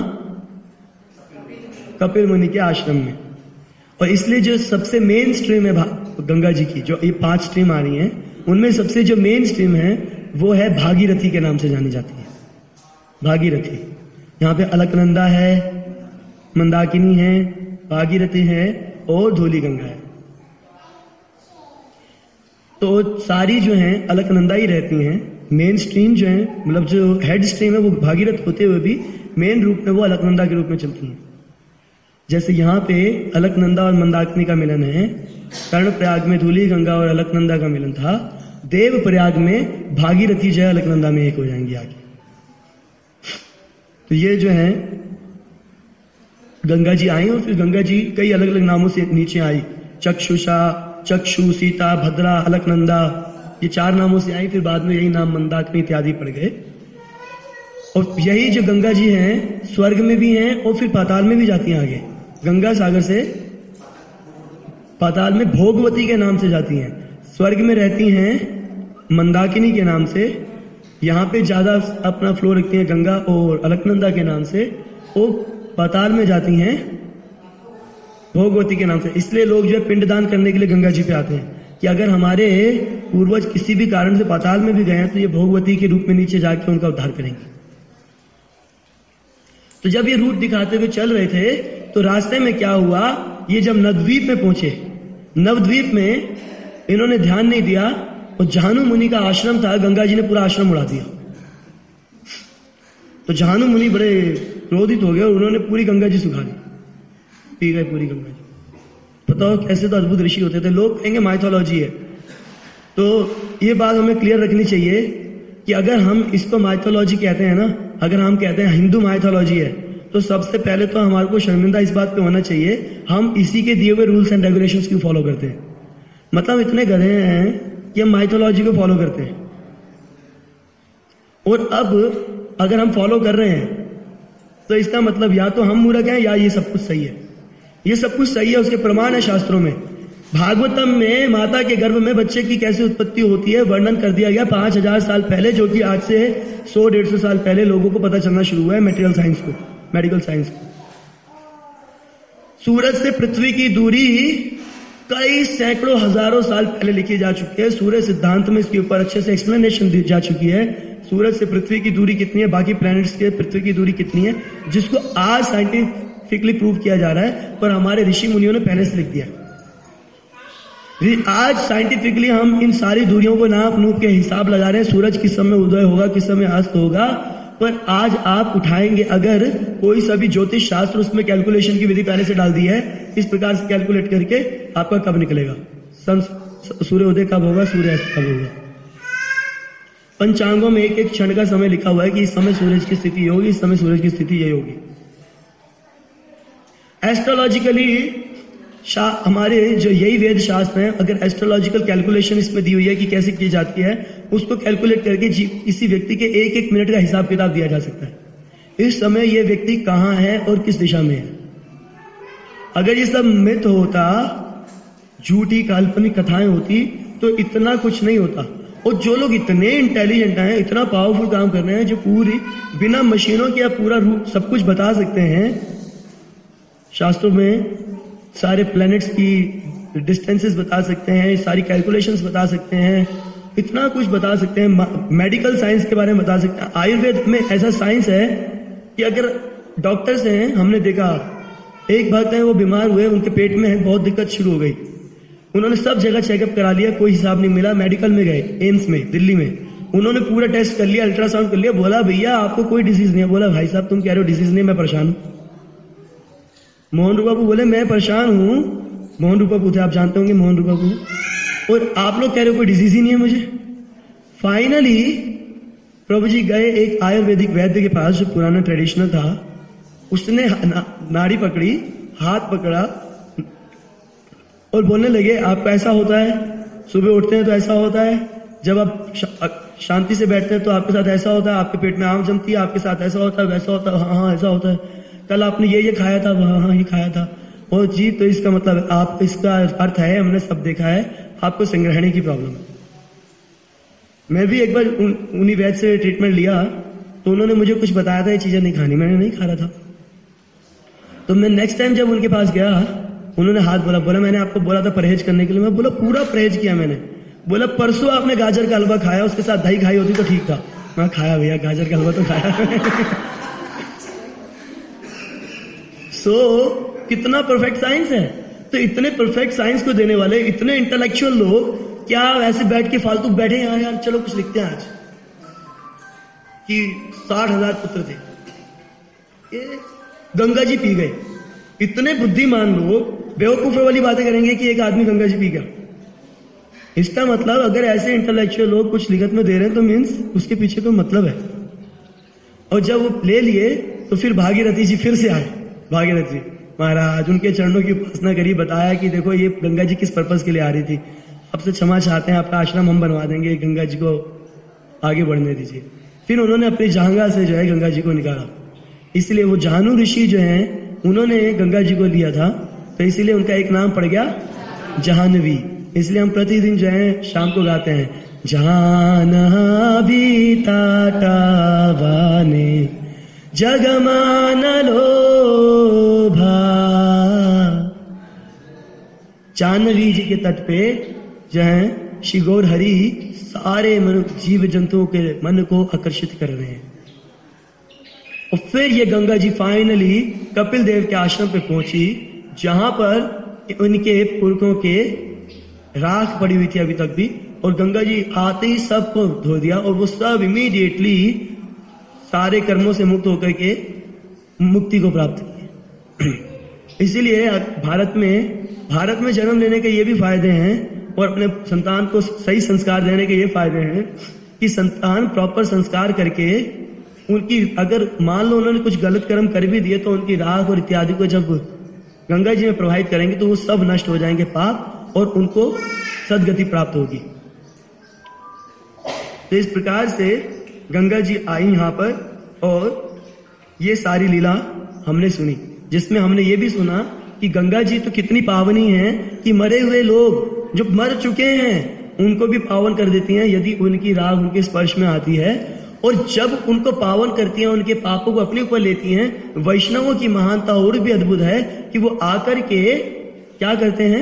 कपिल मुनि के आश्रम में। और इसलिए जो सबसे मेन स्ट्रीम है गंगा जी की, जो ये पांच स्ट्रीम आ रही हैं, उनमें सबसे जो मेन स्ट्रीम है वो है भागीरथी के नाम से जानी जाती है। भागीरथी, यहाँ पे अलकनंदा है, मंदाकिनी है, भागीरथी है और धौली गंगा है। तो सारी जो हैं अलकनंदा ही रहती हैं। मेन स्ट्रीम जो है, मतलब जो हेड स्ट्रीम है वो भागीरथ होते हुए भी मेन रूप में वो अलकनंदा के रूप में चलती हैं। जैसे यहाँ पे अलकनंदा और मंदाकिनी का मिलन है, कर्णप्रयाग में धूली गंगा और अलकनंदा का मिलन था, देव प्रयाग में भागीरथी जय अलकनंदा में एक हो जाएंगी आगे। तो ये जो है गंगा जी आई और फिर गंगा जी कई अलग अलग नामों से नीचे आई। चक्षुषा, चक्षु, सीता, भद्रा, अलकनंदा, ये चार नामों से आई। फिर बाद में यही नाम मंदाकिनी इत्यादि पड़ गए। और यही जो गंगा जी हैं स्वर्ग में भी हैं और फिर पाताल में भी जाती हैं आगे। गंगा सागर से पाताल में भोगवती के नाम से जाती हैं। स्वर्ग में रहती हैं मंदाकिनी के नाम से, यहाँ पे ज्यादा अपना फ्लो रखती हैं गंगा और अलकनंदा के नाम से, और पाताल में जाती हैं भोगवती के नाम से। इसलिए लोग जो है पिंडदान करने के लिए गंगा जी पे आते हैं कि अगर हमारे पूर्वज किसी भी कारण से पाताल में भी गए हैं तो ये भोगवती के रूप में नीचे जाके उनका उद्धार करेंगे। तो जब ये रूट दिखाते हुए चल रहे थे तो रास्ते में क्या हुआ, ये जब नवद्वीप में पहुंचे, नवद्वीप में इन्होंने ध्यान नहीं दिया और जाहनु मुनि का आश्रम था, गंगा जी ने पूरा आश्रम उड़ा दिया। तो जाहनु मुनि बड़े क्रोधित हो गए और उन्होंने पूरी गंगा जी सुखा दी, पी गए पूरी गंगा जी। पता हो कैसे तो अद्भुत ऋषि होते थे। लोग कहेंगे माइथोलॉजी है, तो ये बात हमें क्लियर रखनी चाहिए कि अगर हम इसको माइथोलॉजी कहते हैं ना, अगर हम कहते हैं हिंदू माइथोलॉजी है, तो सबसे पहले तो हमारे को शर्मिंदा इस बात पे होना चाहिए हम इसी के दिए हुए रूल्स एंड रेगुलेशंस क्यों फॉलो करते हैं। मतलब इतने गधे हैं कि हम माइथोलॉजी को फॉलो करते हैं। और अब अगर हम फॉलो कर रहे हैं तो इसका मतलब या तो हम मूर्ख हैं या ये सब कुछ सही है। ये सब कुछ सही है, उसके प्रमाण है शास्त्रों में। भागवतम में माता के गर्भ में बच्चे की कैसे उत्पत्ति होती है वर्णन कर दिया गया पांच हजार साल पहले, जो कि आज से सौ डेढ़ सौ साल पहले लोगों को पता चलना शुरू हुआ है, मेटेरियल साइंस को, मेडिकल साइंस को। सूरज से पृथ्वी की दूरी कई सैकड़ों हजारों साल पहले लिखी जा चुकी है। सूर्य सिद्धांत में इसके ऊपर अच्छे से एक्सप्लेनेशन दी जा चुकी है। सूरज से पृथ्वी की दूरी कितनी है, बाकी प्लैनेट्स के पृथ्वी की दूरी कितनी है, जिसको आज साइंटिफिकली प्रूव किया जा रहा है, पर हमारे ऋषि मुनियों ने पहले से लिख दिया। आज साइंटिफिकली हम इन सारी दूरियों को नाप नूप के हिसाब लगा रहे हैं, सूरज किस समय उदय होगा, किस समय अस्त होगा। पर आज आप उठाएंगे अगर कोई सा भी ज्योतिष शास्त्र, उसमें कैलकुलेशन की विधि पहले से डाल दी है, इस प्रकार से कैलकुलेट करके आपका कब निकलेगा, सन सूर्य उदय कब होगा, सूर्य अस्त कब होगा। पंचांगों में एक एक क्षण का समय लिखा हुआ है कि इस समय सूरज की स्थिति ये होगी, इस समय सूरज की स्थिति ये होगी। एस्ट्रोलॉजिकली हमारे जो यही वेद शास्त्र हैं, अगर एस्ट्रोलॉजिकल कैलकुलेशन इसमें दी हुई है कि कैसे की जाती है, उसको कैलकुलेट करके इसी व्यक्ति के एक एक मिनट का हिसाब किताब दिया जा सकता है। इस समय ये व्यक्ति कहाँ है और किस दिशा में है। अगर ये सब मिथ होता, झूठी काल्पनिक कथाएं होती, तो इतना कुछ नहीं होता। और जो लोग इतने इंटेलिजेंट हैं, इतना पावरफुल काम कर रहे हैं, जो पूरी बिना मशीनों के पूरा रूप सब कुछ बता सकते हैं, शास्त्रों में सारे प्लैनेट्स की डिस्टेंसेस बता सकते हैं, सारी कैलकुलेशंस बता सकते हैं, इतना कुछ बता सकते हैं, मेडिकल साइंस के बारे में बता सकते हैं। आयुर्वेद में ऐसा साइंस है कि अगर डॉक्टर्स हैं, हमने देखा एक भक्त है वो बीमार हुए, उनके पेट में बहुत दिक्कत शुरू हो गई, उन्होंने सब जगह चेकअप करा लिया, कोई हिसाब नहीं मिला। मेडिकल में गए, एम्स में दिल्ली में, उन्होंने पूरा टेस्ट कर लिया, अल्ट्रासाउंड कर लिया, बोला भैया आपको कोई डिजीज नहीं है। बोला भाई साहब तुम कह रहे हो डिजीज नहीं, मैं परेशान हूं। मोहन रूप बाबू बोले मैं परेशान हूं, मोहन रूप बाबू थे, आप जानते होंगे मोहन रूप बाबू, और आप लोग कह रहे हो कोई डिजीज ही नहीं है मुझे। फाइनली प्रभु जी गए एक आयुर्वेदिक वैद्य के पास जो पुराना ट्रेडिशनल था, उसने ना, नाड़ी पकड़ी, हाथ पकड़ा और बोलने लगे आपको ऐसा होता है, सुबह उठते हैं तो ऐसा होता है, जब आप शा, शांति से बैठते हैं तो आपके साथ ऐसा होता है, आपके पेट में आम जमती है, आपके साथ ऐसा होता है, वैसा होता है, हाँ हाँ ऐसा होता है, कल आपने ये ये खाया था, हाँ हाँ ये खाया था। ओ जी, तो इसका मतलब आप, इसका अर्थ है हमने सब देखा है, आपको संग्रहणी की प्रॉब्लम है। मैं भी एक बार उन, उन्हीं वैद्य से ट्रीटमेंट लिया, तो उन्होंने मुझे कुछ बताया था ये चीजें नहीं खानी, मैंने नहीं खा रहा था। तो मैं नेक्स्ट टाइम जब उनके पास गया, उन्होंने हाथ बोला, बोला मैंने आपको बोला था परहेज करने के लिए। मैं बोला पूरा परहेज किया मैंने। बोला परसों आपने गाजर का हलवा खाया, उसके साथ दही खाई होती तो ठीक था। मैं खाया भैया, गाजर का हलवा तो खाया। सो कितना परफेक्ट साइंस है। तो इतने परफेक्ट साइंस को देने वाले इतने इंटेलेक्चुअल लोग क्या वैसे बैठ के फालतू बैठे हैं यार चलो कुछ लिखते हैं आज कि साठ हजार पुत्र थे, ये गंगा जी पी गए। इतने बुद्धिमान लोग बेवकूफे वाली बातें करेंगे कि एक आदमी गंगा जी पी गया। इसका मतलब अगर ऐसे इंटेलेक्चुअल लोग कुछ लिखत में दे रहे हैं तो मीन्स उसके पीछे तो मतलब है। और जब वो ले लिए तो फिर भागीरथी जी फिर से आए। भागीरथी जी महाराज उनके चरणों की उपासना करी, बताया कि देखो ये गंगा जी किस पर्पज के लिए आ रही थी, आपसे क्षमा चाहते हैं, आपका आश्रम हम बनवा देंगे, गंगा जी को आगे बढ़ने दीजिए। फिर उन्होंने अपनी जहांगा से जो है गंगा जी को निकाला। इसलिए वो जानू ऋषि जो है उन्होंने गंगा जी को लिया था, तो इसीलिए उनका एक नाम पड़ गया जाह्नवी। इसलिए हम प्रतिदिन जो है शाम को गाते हैं जाह्नवी ताटावाने जगमान लोभा। जाह्नवी जी के तट पे जो है श्री गौर हरि सारे जीव जंतुओं के मन को आकर्षित कर रहे हैं। और फिर ये गंगा जी फाइनली कपिल देव के आश्रम पे पहुंची, जहां पर उनके पुरखों के राख पड़ी हुई थी अभी तक भी, और गंगा जी आते ही सबको धो दिया और वो सब इमीडिएटली सारे कर्मों से मुक्त होकर के मुक्ति को प्राप्त किए। इसीलिए भारत में भारत में जन्म लेने के ये भी फायदे हैं और अपने संतान को सही संस्कार देने के ये फायदे हैं कि संतान प्रॉपर संस्कार करके उनकी, अगर मान लो उन्होंने कुछ गलत कर्म कर भी दिए तो उनकी राख और इत्यादि को जब गंगा जी में प्रवाहित करेंगे तो वो सब नष्ट हो जाएंगे पाप, और उनको सदगति प्राप्त होगी। तो इस प्रकार से गंगा जी आई यहाँ पर और ये सारी लीला हमने सुनी, जिसमें हमने ये भी सुना कि गंगा जी तो कितनी पावनी है कि मरे हुए लोग जो मर चुके हैं उनको भी पावन कर देती हैं यदि उनकी राख उनके स्पर्श में आती है। और जब उनको पावन करती हैं, उनके पापों को अपने ऊपर लेती हैं। वैष्णवों की महानता और भी अद्भुत है कि वो आकर के क्या करते हैं,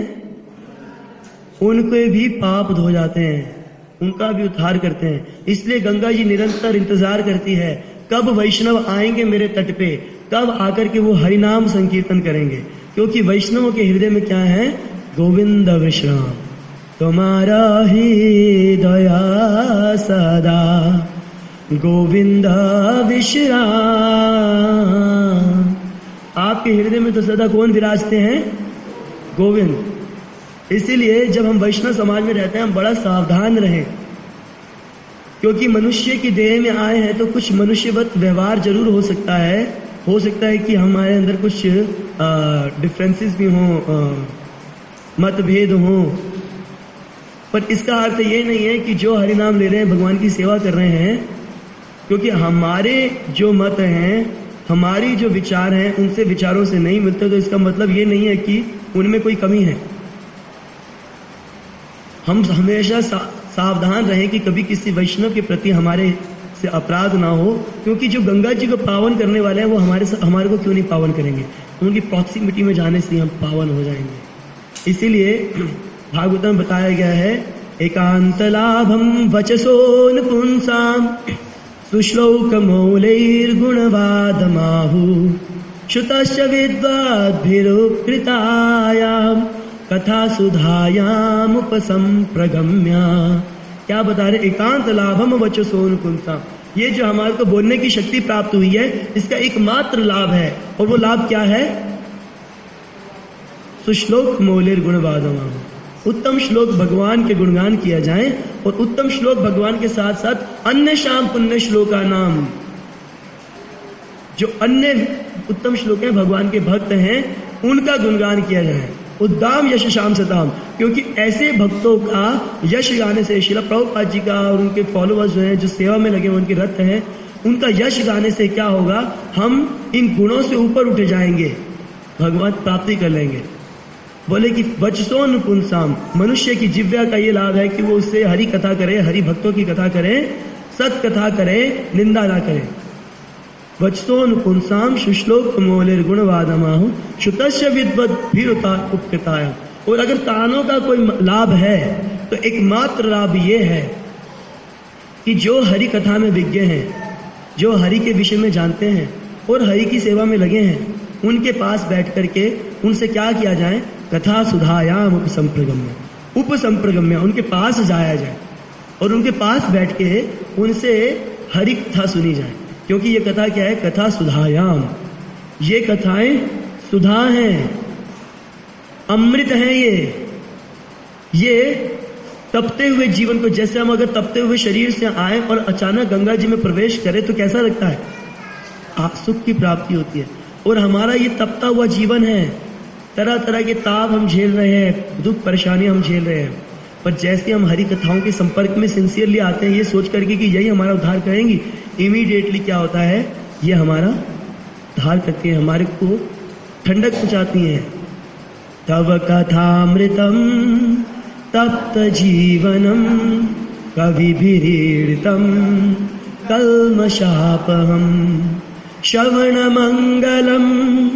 उनके भी पाप धो जाते हैं, उनका भी उद्धार करते हैं। इसलिए गंगा जी निरंतर इंतजार करती है कब वैष्णव आएंगे मेरे तट पे, कब आकर के वो हरिनाम संकीर्तन करेंगे। क्योंकि वैष्णवों के हृदय में क्या है, गोविंद विश्राम तुम्हारा ही दया सदा, गोविंद विश्राम। आपके हृदय में तो सदा कौन विराजते हैं, गोविंद। इसीलिए जब हम वैष्णव समाज में रहते हैं हम बड़ा सावधान रहें, क्योंकि मनुष्य की देह में आए हैं तो कुछ मनुष्यवत व्यवहार जरूर हो सकता है। हो सकता है कि हमारे अंदर कुछ डिफरेंसेस भी हों, मतभेद हों, पर इसका अर्थ ये नहीं है कि जो हरिनाम ले रहे हैं भगवान की सेवा कर रहे हैं। क्योंकि हमारे जो मत हैं, हमारी जो विचार हैं, उनसे विचारों से नहीं मिलते, तो इसका मतलब ये नहीं है कि उनमें कोई कमी है। हम हमेशा सा, सावधान रहें कि कभी किसी वैष्णव के प्रति हमारे से अपराध ना हो, क्योंकि जो गंगा जी को पावन करने वाले हैं वो हमारे हमारे को क्यों नहीं पावन करेंगे, उनकी प्रॉक्सिमिटी में जाने से हम पावन हो जाएंगे। इसीलिए भागवत में बताया गया है एकांत लाभम वचसोन पुंसाम सुश्लोक मौलैर्गुणवादमाहु श्रुतश्च विद्वाद्भिरुक्तायाम कथा सुधायाम उपसंप्रगम्य। क्या बता रहे, एकांत लाभम वचसोन पुंसाम, ये जो हमारे को बोलने की शक्ति प्राप्त हुई है इसका एकमात्र लाभ है, और वो लाभ क्या है, सुश्लोक मौलैर्गुणवादमाहु, उत्तम श्लोक भगवान के गुणगान किया जाए, और उत्तम श्लोक भगवान के साथ साथ अन्य शाम पुण्य श्लोका नाम, जो अन्य उत्तम श्लोक हैं भगवान के भक्त हैं उनका गुणगान किया जाए। उद्दाम यश शाम सताम, क्योंकि ऐसे भक्तों का यश गाने से श्रील प्रभुपाद जी का और उनके फॉलोअर्स जो हैं, जो सेवा में लगे उनके रथ हैं, उनका यश गाने से क्या होगा, हम इन गुणों से ऊपर उठे जाएंगे, भगवान प्राप्ति कर लेंगे। बोले कि वचसोन पुंसाम, मनुष्य की जिव्या का ये लाभ है कि वो उससे हरि कथा करे, हरि भक्तों की कथा करे, सत कथा करे, निंदा ना करे। वचसोन पुंसाम सुश्लोक मौलैर्गुणवादमाहु श्रुतस्य विद्वद्भिरुता उपकृताय। और अगर कानों का कोई लाभ है तो एकमात्र लाभ ये है कि जो हरि कथा में विज्ञ हैं, जो हरि के विषय में जानते हैं और हरि की सेवा में लगे हैं, उनके पास बैठ करके उनसे क्या किया जाए, कथा सुधायाम उपसंप्रगम्य, उपसंप्रगम्य उनके पास जाया जाए और उनके पास बैठ के उनसे हरि कथा सुनी जाए। क्योंकि ये कथा क्या है, कथा सुधायाम, ये कथाएं सुधा हैं, अमृत हैं। ये ये तपते हुए जीवन को, जैसे हम अगर तपते हुए शरीर से आए और अचानक गंगा जी में प्रवेश करें तो कैसा लगता है, आ, सुख की प्राप्ति होती है। और हमारा ये तपता हुआ जीवन है, तरह तरह के ताप हम झेल रहे हैं, दुख परेशानी हम झेल रहे हैं, पर जैसे हम हरि कथाओं के संपर्क में सिंसियरली आते हैं ये सोच करके कि यही हमारा उद्धार करेंगी, इमीडिएटली क्या होता है, ये हमारा उद्धार करती है, हमारे को ठंडक पहुंचाती है। तव कथामृतम तप्त जीवनम कविभिरीडितम कल्मषापहम श्रवण मंगलम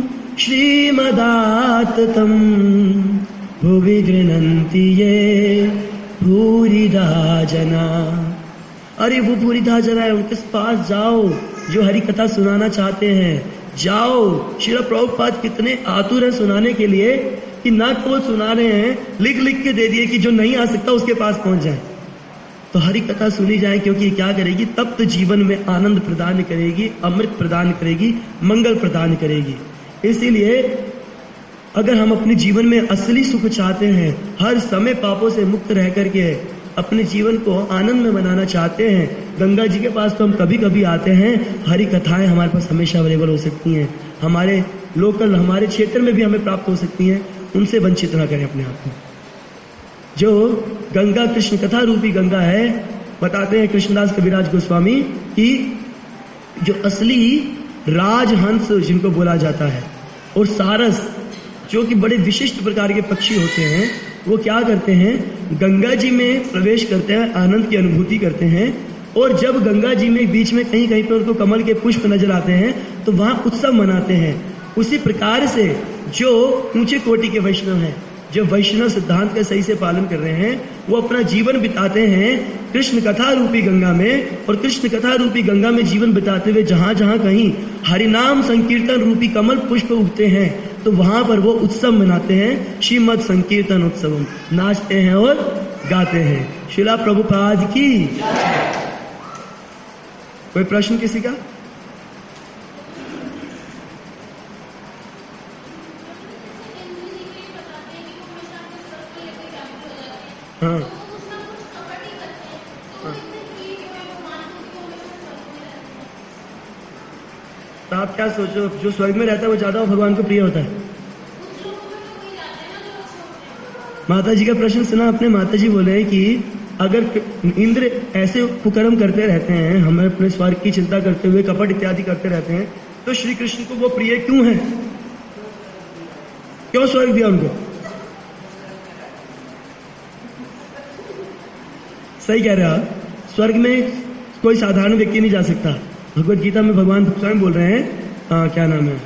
श्रीमदाततम भुवि गृह्णन्ति ये भूरिदा जना। अरे वो भूरिदा जना है, उनके पास जाओ जो हरि कथा सुनाना चाहते हैं, जाओ। श्रील प्रभुपाद कितने आतुर हैं सुनाने के लिए कि ना केवल सुना रहे हैं, लिख लिख के दे दिए कि जो नहीं आ सकता उसके पास पहुंच जाए। तो हरि कथा सुनी जाए, क्योंकि ये क्या करेगी, तप्त जीवन में आनंद प्रदान करेगी, अमृत प्रदान करेगी, मंगल प्रदान करेगी। इसीलिए अगर हम अपने जीवन में असली सुख चाहते हैं, हर समय पापों से मुक्त रह करके अपने जीवन को आनंद में बनाना चाहते हैं, गंगा जी के पास तो हम कभी कभी आते हैं, हरि कथाएं हमारे पास हमेशा अवेलेबल हो सकती हैं, हमारे लोकल हमारे क्षेत्र में भी हमें प्राप्त हो सकती हैं। उनसे वंचित ना करें अपने आप को। जो गंगा कृष्ण कथा रूपी गंगा है, बताते हैं कृष्णदास कविराज गोस्वामी कि जो असली राजहंस जिनको बोला जाता है और सारस जो कि बड़े विशिष्ट प्रकार के पक्षी होते हैं, वो क्या करते हैं, गंगा जी में प्रवेश करते हैं, आनंद की अनुभूति करते हैं, और जब गंगा जी में बीच में कहीं कहीं पर उनको कमल के पुष्प नजर आते हैं तो वहां उत्सव मनाते हैं। उसी प्रकार से जो ऊंचे कोटि के वैष्णव हैं, जो वैष्णव सिद्धांत का सही से पालन कर रहे हैं, वो अपना जीवन बिताते हैं कृष्ण कथा रूपी गंगा में, और कृष्ण कथा रूपी गंगा में जीवन बिताते हुए जहां जहां कहीं हरिनाम संकीर्तन रूपी कमल पुष्प उगते हैं तो वहां पर वो उत्सव मनाते हैं, श्रीमद संकीर्तन उत्सव, नाचते हैं और गाते हैं। श्रीला प्रभुपाद की। कोई प्रश्न किसी का? हाँ, हाँ। तो आप क्या सोचो, जो स्वर्ग में रहता है वो ज्यादा भगवान को प्रिय होता है? माता जी का प्रश्न सुना आपने? माता जी बोले कि अगर इंद्र ऐसे कुकर्म करते रहते हैं, हमें अपने स्वर्ग की चिंता करते हुए कपट इत्यादि करते रहते हैं, तो श्री कृष्ण को वो प्रिय क्यों है? क्यों स्वर्ग दिया उनको? सही कह रहे हैं आप। स्वर्ग में कोई साधारण व्यक्ति नहीं जा सकता। भगवत गीता में भगवान स्वयं बोल रहे हैं, आ, क्या नाम है,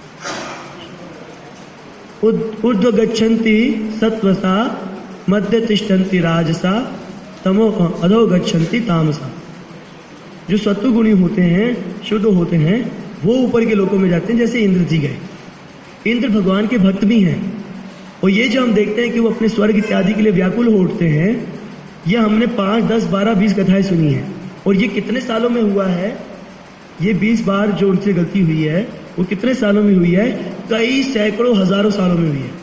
ऊर्ध्व गच्छन्ति सत्वसा मध्य तिष्ठन्ति राजसा तमो अधो गच्छन्ति तामसा। जो सत्व गुणी होते हैं, शुद्ध होते हैं, वो ऊपर के लोकों में जाते हैं, जैसे इंद्र जी गए। इंद्र भगवान के भक्त भी हैं, और ये जो हम देखते हैं कि वो अपने स्वर्ग इत्यादि के लिए व्याकुल हो उठते हैं, ये हमने पांच दस बारह बीस कथाएं सुनी है। और ये कितने सालों में हुआ है? ये बीस बार जो उनसे गलती हुई है वो कितने सालों में हुई है? कई सैकड़ों हजारों सालों में हुई है।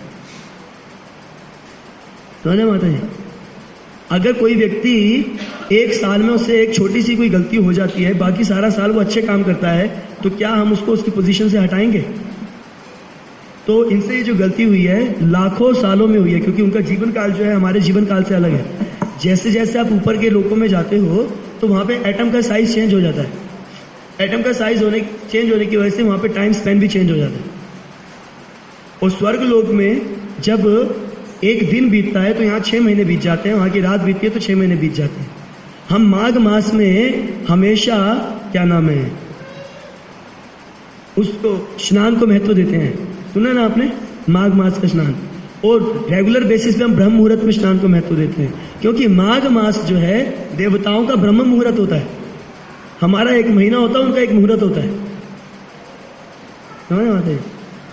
समझे माता जी? अगर कोई व्यक्ति एक साल में उससे एक छोटी सी कोई गलती हो जाती है, बाकी सारा साल वो अच्छे काम करता है, तो क्या हम उसको उसकी पोजीशन से हटाएंगे? तो इनसे ये जो गलती हुई है लाखों सालों में हुई है, क्योंकि उनका जीवन काल जो है हमारे जीवन काल से अलग है। जैसे जैसे आप ऊपर के लोकों में जाते हो तो वहां पे एटम का साइज चेंज हो जाता है। एटम का साइज होने चेंज होने की वजह से वहां पे टाइम स्पेन भी चेंज हो जाता है। और स्वर्ग लोक में जब एक दिन बीतता है तो यहाँ छह महीने बीत जाते हैं, वहां की रात बीतती है तो छह महीने बीत जाते हैं। हम माघ मास में हमेशा क्या नाम है उसको स्नान को महत्व देते हैं। सुना ना आपने, माघ मास का स्नान। और रेगुलर बेसिस पे हम ब्रह्म मुहूर्त में स्नान को महत्व देते हैं, क्योंकि माघ मास जो है देवताओं का ब्रह्म मुहूर्त होता है। हमारा एक महीना होता है, उनका एक मुहूर्त होता है। समझ में आता है?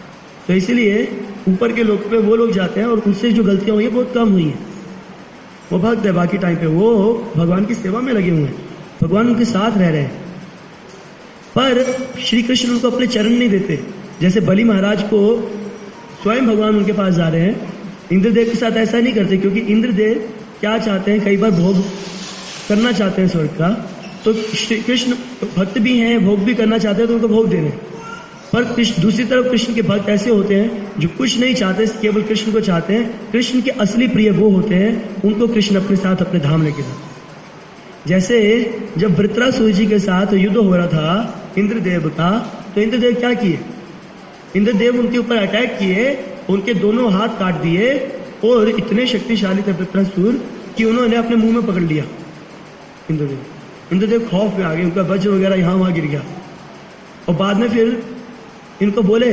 तो इसीलिए ऊपर के लोग पे वो लोग जाते हैं और उनसे जो गलतियां हुई है बहुत कम हुई हैं। वो भक्त है, बाकी टाइम पे वो भगवान की सेवा में लगे हुए हैं, भगवान उनके साथ रह रहे हैं, पर श्री कृष्ण उनको अपने चरण नहीं देते। जैसे बलि महाराज को स्वयं भगवान उनके पास जा रहे हैं, इंद्रदेव के साथ ऐसा नहीं करते, क्योंकि इंद्रदेव क्या चाहते हैं, कई बार भोग करना चाहते हैं स्वर्ग का, तो श्री कृष्ण भक्त भी हैं, भोग भी करना चाहते हैं तो उनको भोग दे रहे हैं। पर कृष्ण दूसरी तरफ कृष्ण के भक्त ऐसे होते हैं जो कुछ नहीं चाहते, केवल कृष्ण को चाहते हैं। कृष्ण के असली प्रिय वो होते हैं, उनको कृष्ण अपने साथ अपने धाम लेके जाते। जैसे जब वृत्रासुर जी के साथ युद्ध हो रहा था इंद्रदेव का, तो इंद्रदेव क्या किए, इंद्रदेव उनके ऊपर अटैक किए, उनके दोनों हाथ काट दिए और इतने शक्तिशाली थे वृत्रासुर कि उन्होंने अपने मुंह में पकड़ लिया इंद्रदेव। इंद्रदेव खौफ में आ गए, उनका वज्र वगैरह यहाँ वहां गिर गया। और बाद में फिर इनको बोले,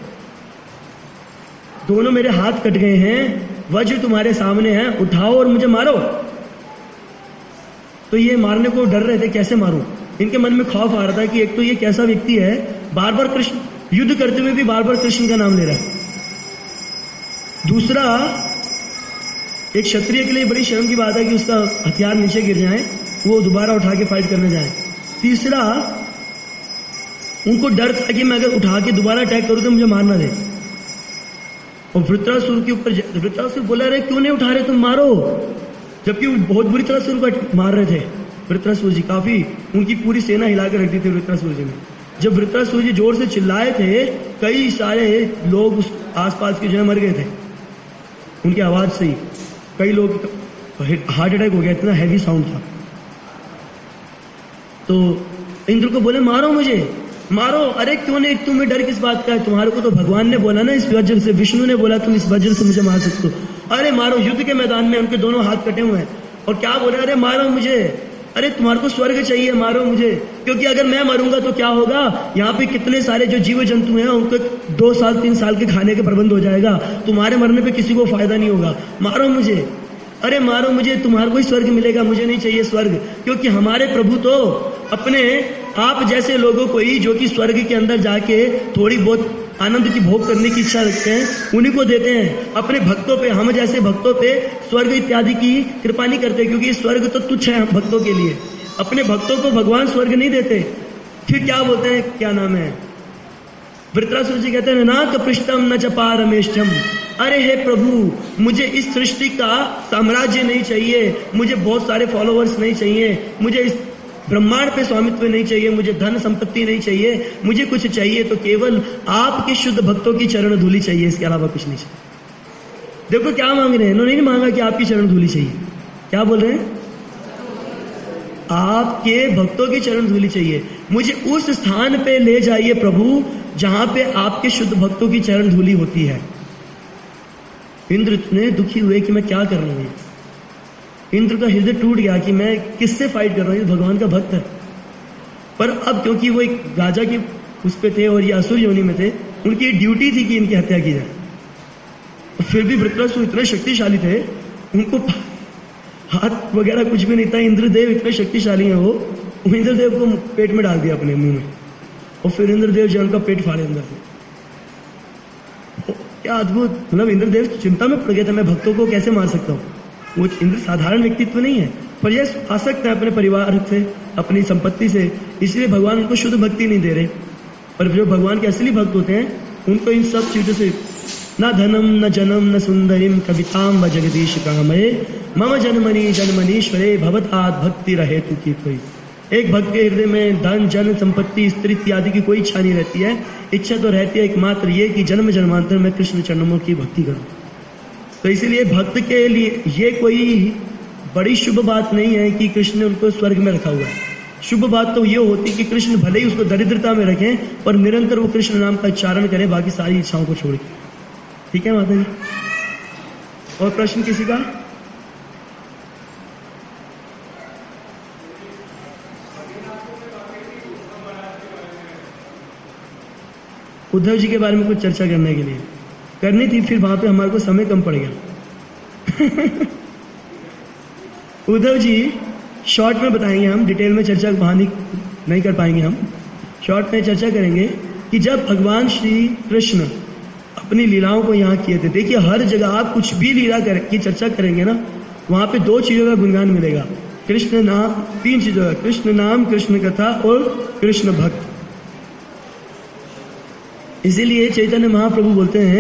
दोनों मेरे हाथ कट गए हैं, वज्र तुम्हारे सामने है, उठाओ और मुझे मारो। तो ये मारने को डर रहे थे, कैसे मारूं। इनके मन में खौफ आ रहा था कि एक तो ये कैसा व्यक्ति है, बार बार कृष्ण युद्ध करते हुए भी बार बार कृष्ण का नाम ले रहा है। दूसरा, एक क्षत्रिय के लिए बड़ी शर्म की बात है कि उसका हथियार नीचे गिर जाए, वो दोबारा उठा के फाइट करने जाए। तीसरा, उनको डर था कि मैं अगर उठा के दोबारा अटैक करूं तो मुझे मार ना दे। और वृत्रासुर के ऊपर वृत्रासुर बोला, अरे क्यों नहीं उठा रहे, तुम मारो। जबकि वो बहुत बुरी तरह से उनको मार रहे थे वृत्रासुर जी, काफी उनकी पूरी सेना हिला कर रख दी थी वृत्रासुर जी ने। जब वृत्रासुर जी जोर से चिल्लाए थे, कई सारे लोग उस आसपास के जो है मर गए थे उनकी आवाज से ही। कई लोग हार्ट अटैक हो गया, इतना हैवी साउंड था। तो इंद्र को बोले, मारो मुझे, मारो। अरे क्यों नहीं, तुम्हें डर किस बात का है, तुम्हारे को तो भगवान ने बोला ना, इस वज्र से, विष्णु ने बोला तुम इस वज्र से मुझे मार सकते हो। अरे मारो। युद्ध के मैदान में उनके दोनों हाथ कटे हुए हैं और क्या बोले, अरे मारो मुझे, अरे तुम्हारे को स्वर्ग चाहिए, मारो मुझे, क्योंकि अगर मैं मरूंगा तो क्या होगा, यहाँ पे कितने सारे जो जीव जंतु हैं उनको दो साल तीन साल के खाने के प्रबंध हो जाएगा, तुम्हारे मरने पे किसी को फायदा नहीं होगा, मारो मुझे, अरे मारो मुझे, तुम्हारे को ही स्वर्ग मिलेगा, मुझे नहीं चाहिए स्वर्ग। क्योंकि हमारे प्रभु तो अपने आप जैसे लोगों को ही, जो कि स्वर्ग के अंदर जाके थोड़ी बहुत आनंद की भोग करने की इच्छा रखते हैं, उन्हीं को देते हैं। अपने भक्तों पे, हम जैसे भक्तों पे स्वर्ग इत्यादि की कृपा नहीं करते, क्योंकि स्वर्ग तो तुच्छ है भक्तों के लिए। अपने भक्तों को भगवान स्वर्ग नहीं देते। फिर क्या बोलते हैं, क्या नाम है, वृत्रासुर जी कहते हैं, ना कपृष्टम न च पारमेष्टम, अरे हे प्रभु, मुझे इस सृष्टि का साम्राज्य नहीं चाहिए, मुझे बहुत सारे फॉलोअर्स नहीं चाहिए, मुझे इस ब्रह्मांड पे स्वामित्व नहीं चाहिए, मुझे धन संपत्ति नहीं चाहिए, मुझे कुछ चाहिए तो केवल आपके शुद्ध भक्तों की चरण धूली चाहिए, इसके अलावा कुछ नहीं चाहिए। देखो क्या मांग रहे हैं, इन्होंने नहीं मांगा कि आपकी चरण धूली चाहिए, क्या बोल रहे हैं, आपके भक्तों की चरण धूली चाहिए, मुझे उस स्थान पे ले जाइए प्रभु जहां पे आपके शुद्ध भक्तों की चरण धूली होती है। इंद्र इतने दुखी हुए कि मैं क्या कर रहा हूं। इंद्र का हृदय टूट गया कि मैं किससे फाइट कर रहा हूं, भगवान का भक्त है। पर अब क्योंकि वो एक राजा के उस पे थे और ये असुर योनि में थे, उनकी ड्यूटी थी कि इनकी हत्या की जाए। फिर भी वृत्रासुर इतने शक्तिशाली थे, उनको हाथ वगैरह कुछ भी नहीं था। इंद्रदेव इतने शक्तिशाली हैं, वो इंद्रदेव को पेट में डाल दिया अपने मुंह में, और फिर इंद्रदेव जो उनका पेट फाड़े अंदर से। क्या अद्भुत, मतलब इंद्रदेव चिंता में पड़ गए थे, मैं भक्तों को कैसे मार सकता हूँ। वो इंद्र साधारण व्यक्तित्व नहीं है, पर यह आसक्त है अपने परिवार से, अपनी संपत्ति से, इसलिए भगवान उनको शुद्ध भक्ति नहीं दे रहे। पर जो भगवान के असली भक्त होते हैं, उनको इन सब चीजों से न धनम न जनम न सुंदरिम कविताम व जगदीश कामये मम जन्मनि जन्मनीश्वरे भवतात् भक्ति रहे तू की कोई। एक भक्त के हृदय में धन जन संपत्ति स्त्री इत्यादि की कोई इच्छा नहीं रहती है। इच्छा तो रहती है एकमात्र ये कि जन्म जन्मांतर में कृष्ण चरणों की भक्ति करूं। तो इसीलिए भक्त के लिए ये कोई बड़ी शुभ बात नहीं है कि कृष्ण ने उनको स्वर्ग में रखा हुआ है। शुभ बात तो ये होती कि कृष्ण भले ही उसको दरिद्रता में रखें, पर निरंतर वो कृष्ण नाम का उच्चारण करें, बाकी सारी इच्छाओं को छोड़। ठीक है माता जी, और प्रश्न किसी का? उद्धव जी के बारे में कुछ चर्चा करने के लिए करनी थी, फिर वहां पे हमारे को समय कम पड़ गया। उद्धव जी शॉर्ट में बताएंगे, हम डिटेल में चर्चा वहां नहीं कर पाएंगे। हम शॉर्ट में चर्चा करेंगे कि जब भगवान श्री कृष्ण अपनी लीलाओं को यहाँ किए थे। देखिए हर जगह आप कुछ भी लीला कर, की चर्चा करेंगे ना, वहां पे दो चीजों का गुणगान मिलेगा, कृष्ण नाम, तीन चीजों का, कृष्ण नाम, कृष्ण कथा और कृष्ण भक्त। इसीलिए चैतन्य महाप्रभु बोलते हैं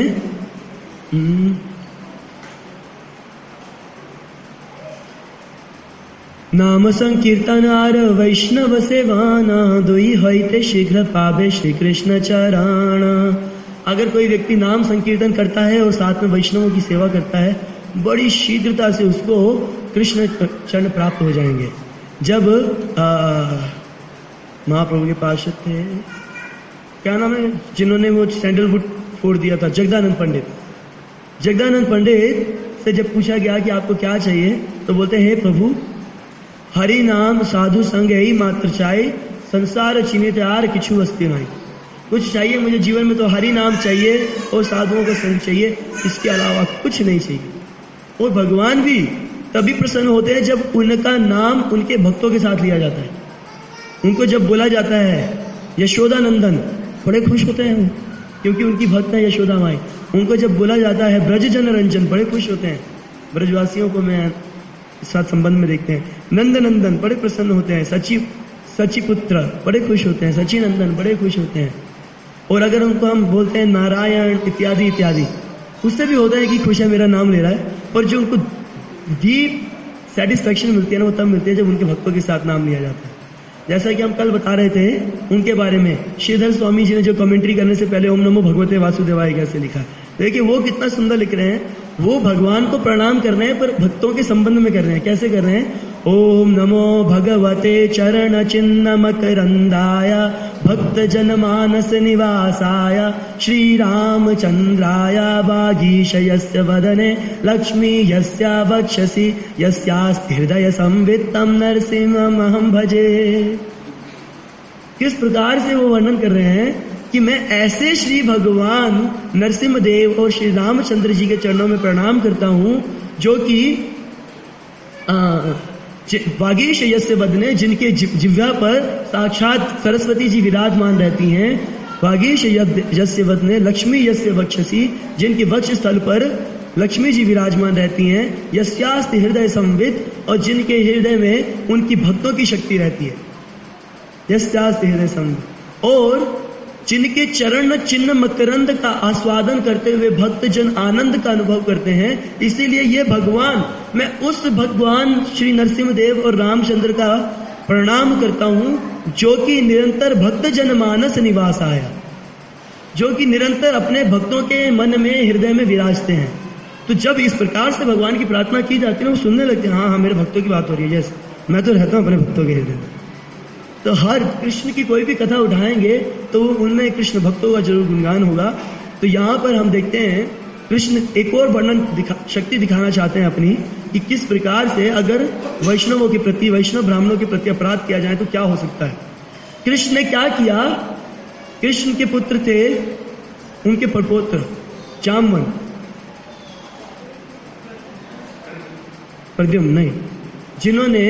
नाम संकीर्तनार वैष्णव सेवाना दुई होते शीघ्र पावे श्री कृष्ण चरण। अगर कोई व्यक्ति नाम संकीर्तन करता है और साथ में वैष्णवों की सेवा करता है, बड़ी शीघ्रता से उसको कृष्ण चरण प्राप्त हो जाएंगे। जब महाप्रभु के पार्षद थे, क्या नाम है, जिन्होंने वो सैंडलवुड फोड़ दिया था, जगदानंद पंडित। जगदानंद पंडित से जब पूछा गया कि आपको क्या चाहिए, तो बोलते हैं, हे प्रभु, हरि नाम साधु संग यही मात्र चाहिए, संसार चिन्हित यार किछु वस्ती नहीं। कुछ चाहिए मुझे जीवन में तो हरि नाम चाहिए और साधुओं का संग चाहिए, इसके अलावा कुछ नहीं चाहिए। और भगवान भी तभी प्रसन्न होते हैं जब उनका नाम उनके भक्तों के साथ लिया जाता है। उनको जब बोला जाता है यशोदा नंदन, बड़े खुश होते हैं वो, क्योंकि उनकी भक्त है यशोदा माई। उनको जब बोला जाता है ब्रज जन रंजन, बड़े खुश होते हैं। ब्रजवासियों को मैं इस साथ संबंध में देखते हैं। नंद नंदन, बड़े प्रसन्न होते हैं। सची सची पुत्र, बड़े खुश होते हैं। सची नंदन, बड़े खुश होते हैं। और अगर उनको हम बोलते हैं नारायण इत्यादि इत्यादि, उससे भी होता है कि खुश है, मेरा नाम ले रहा है। पर जो उनको डीप सेटिस्फेक्शन मिलती है ना, वो तब मिलती है जब उनके भक्तों के साथ नाम लिया जाता है। जैसा कि हम कल बता रहे थे उनके बारे में, श्रीधर स्वामी जी ने जो कमेंट्री करने से पहले ओम नमो भगवते वासुदेवाय कैसे लिखा, देखिए वो कितना सुंदर लिख रहे हैं। वो भगवान को प्रणाम कर रहे हैं पर भक्तों के संबंध में कर रहे हैं। कैसे कर रहे हैं? ओम नमो भगवते चरण चिन्ह मकरंदाय भक्त जन मानस निवासाय श्री रामचंद्राय वागीश यस्य वदने लक्ष्मी यस्या वक्षसि यस्यास्ति हृदय संवित्तम नरसिंहमहं भजे। किस प्रकार से वो वर्णन कर रहे हैं कि मैं ऐसे श्री भगवान नरसिंह देव और श्री रामचंद्र जी के चरणों में प्रणाम करता हूं, जो कि वागीश यस्य वदने, जिनके जिह्वा पर साक्षात सरस्वती जी विराजमान रहती हैं। वागीश यस्य वदने लक्ष्मी यस्य वक्षसि, जिनके वक्ष स्थल पर लक्ष्मी जी विराजमान रहती हैं। यस्यास्ति हृदय संवित, और जिनके हृदय में उनकी भक्तों की शक्ति रहती है। यस्यास्ति हृदय संवित, और जिनके चरण चिन्ह मकरंद का आस्वादन करते हुए भक्त जन आनंद का अनुभव करते हैं। इसीलिए ये भगवान, मैं उस भगवान श्री नरसिंह देव और रामचंद्र का प्रणाम करता हूं, जो कि निरंतर भक्त जन मानस निवास आया, जो कि निरंतर अपने भक्तों के मन में हृदय में विराजते हैं। तो जब इस प्रकार से भगवान की प्रार्थना की जाती है, वो सुनने लगते हैं, हाँ हाँ मेरे भक्तों की बात हो रही है, यस मैं तो रहता हूं अपने भक्तों के हृदय में। तो हर कृष्ण की कोई भी कथा उठाएंगे तो उनमें कृष्ण भक्तों का जरूर गुणगान होगा। तो यहाँ पर हम देखते हैं कृष्ण एक और वर्णन दिखा, शक्ति दिखाना चाहते हैं अपनी, कि किस प्रकार से अगर वैष्णवों के प्रति, वैष्णव ब्राह्मणों के प्रति अपराध किया जाए तो क्या हो सकता है। कृष्ण ने क्या किया? कृष्ण के पुत्र थे उनके परपौत्र जामवंत, प्रद्युम्न नहीं, जिन्होंने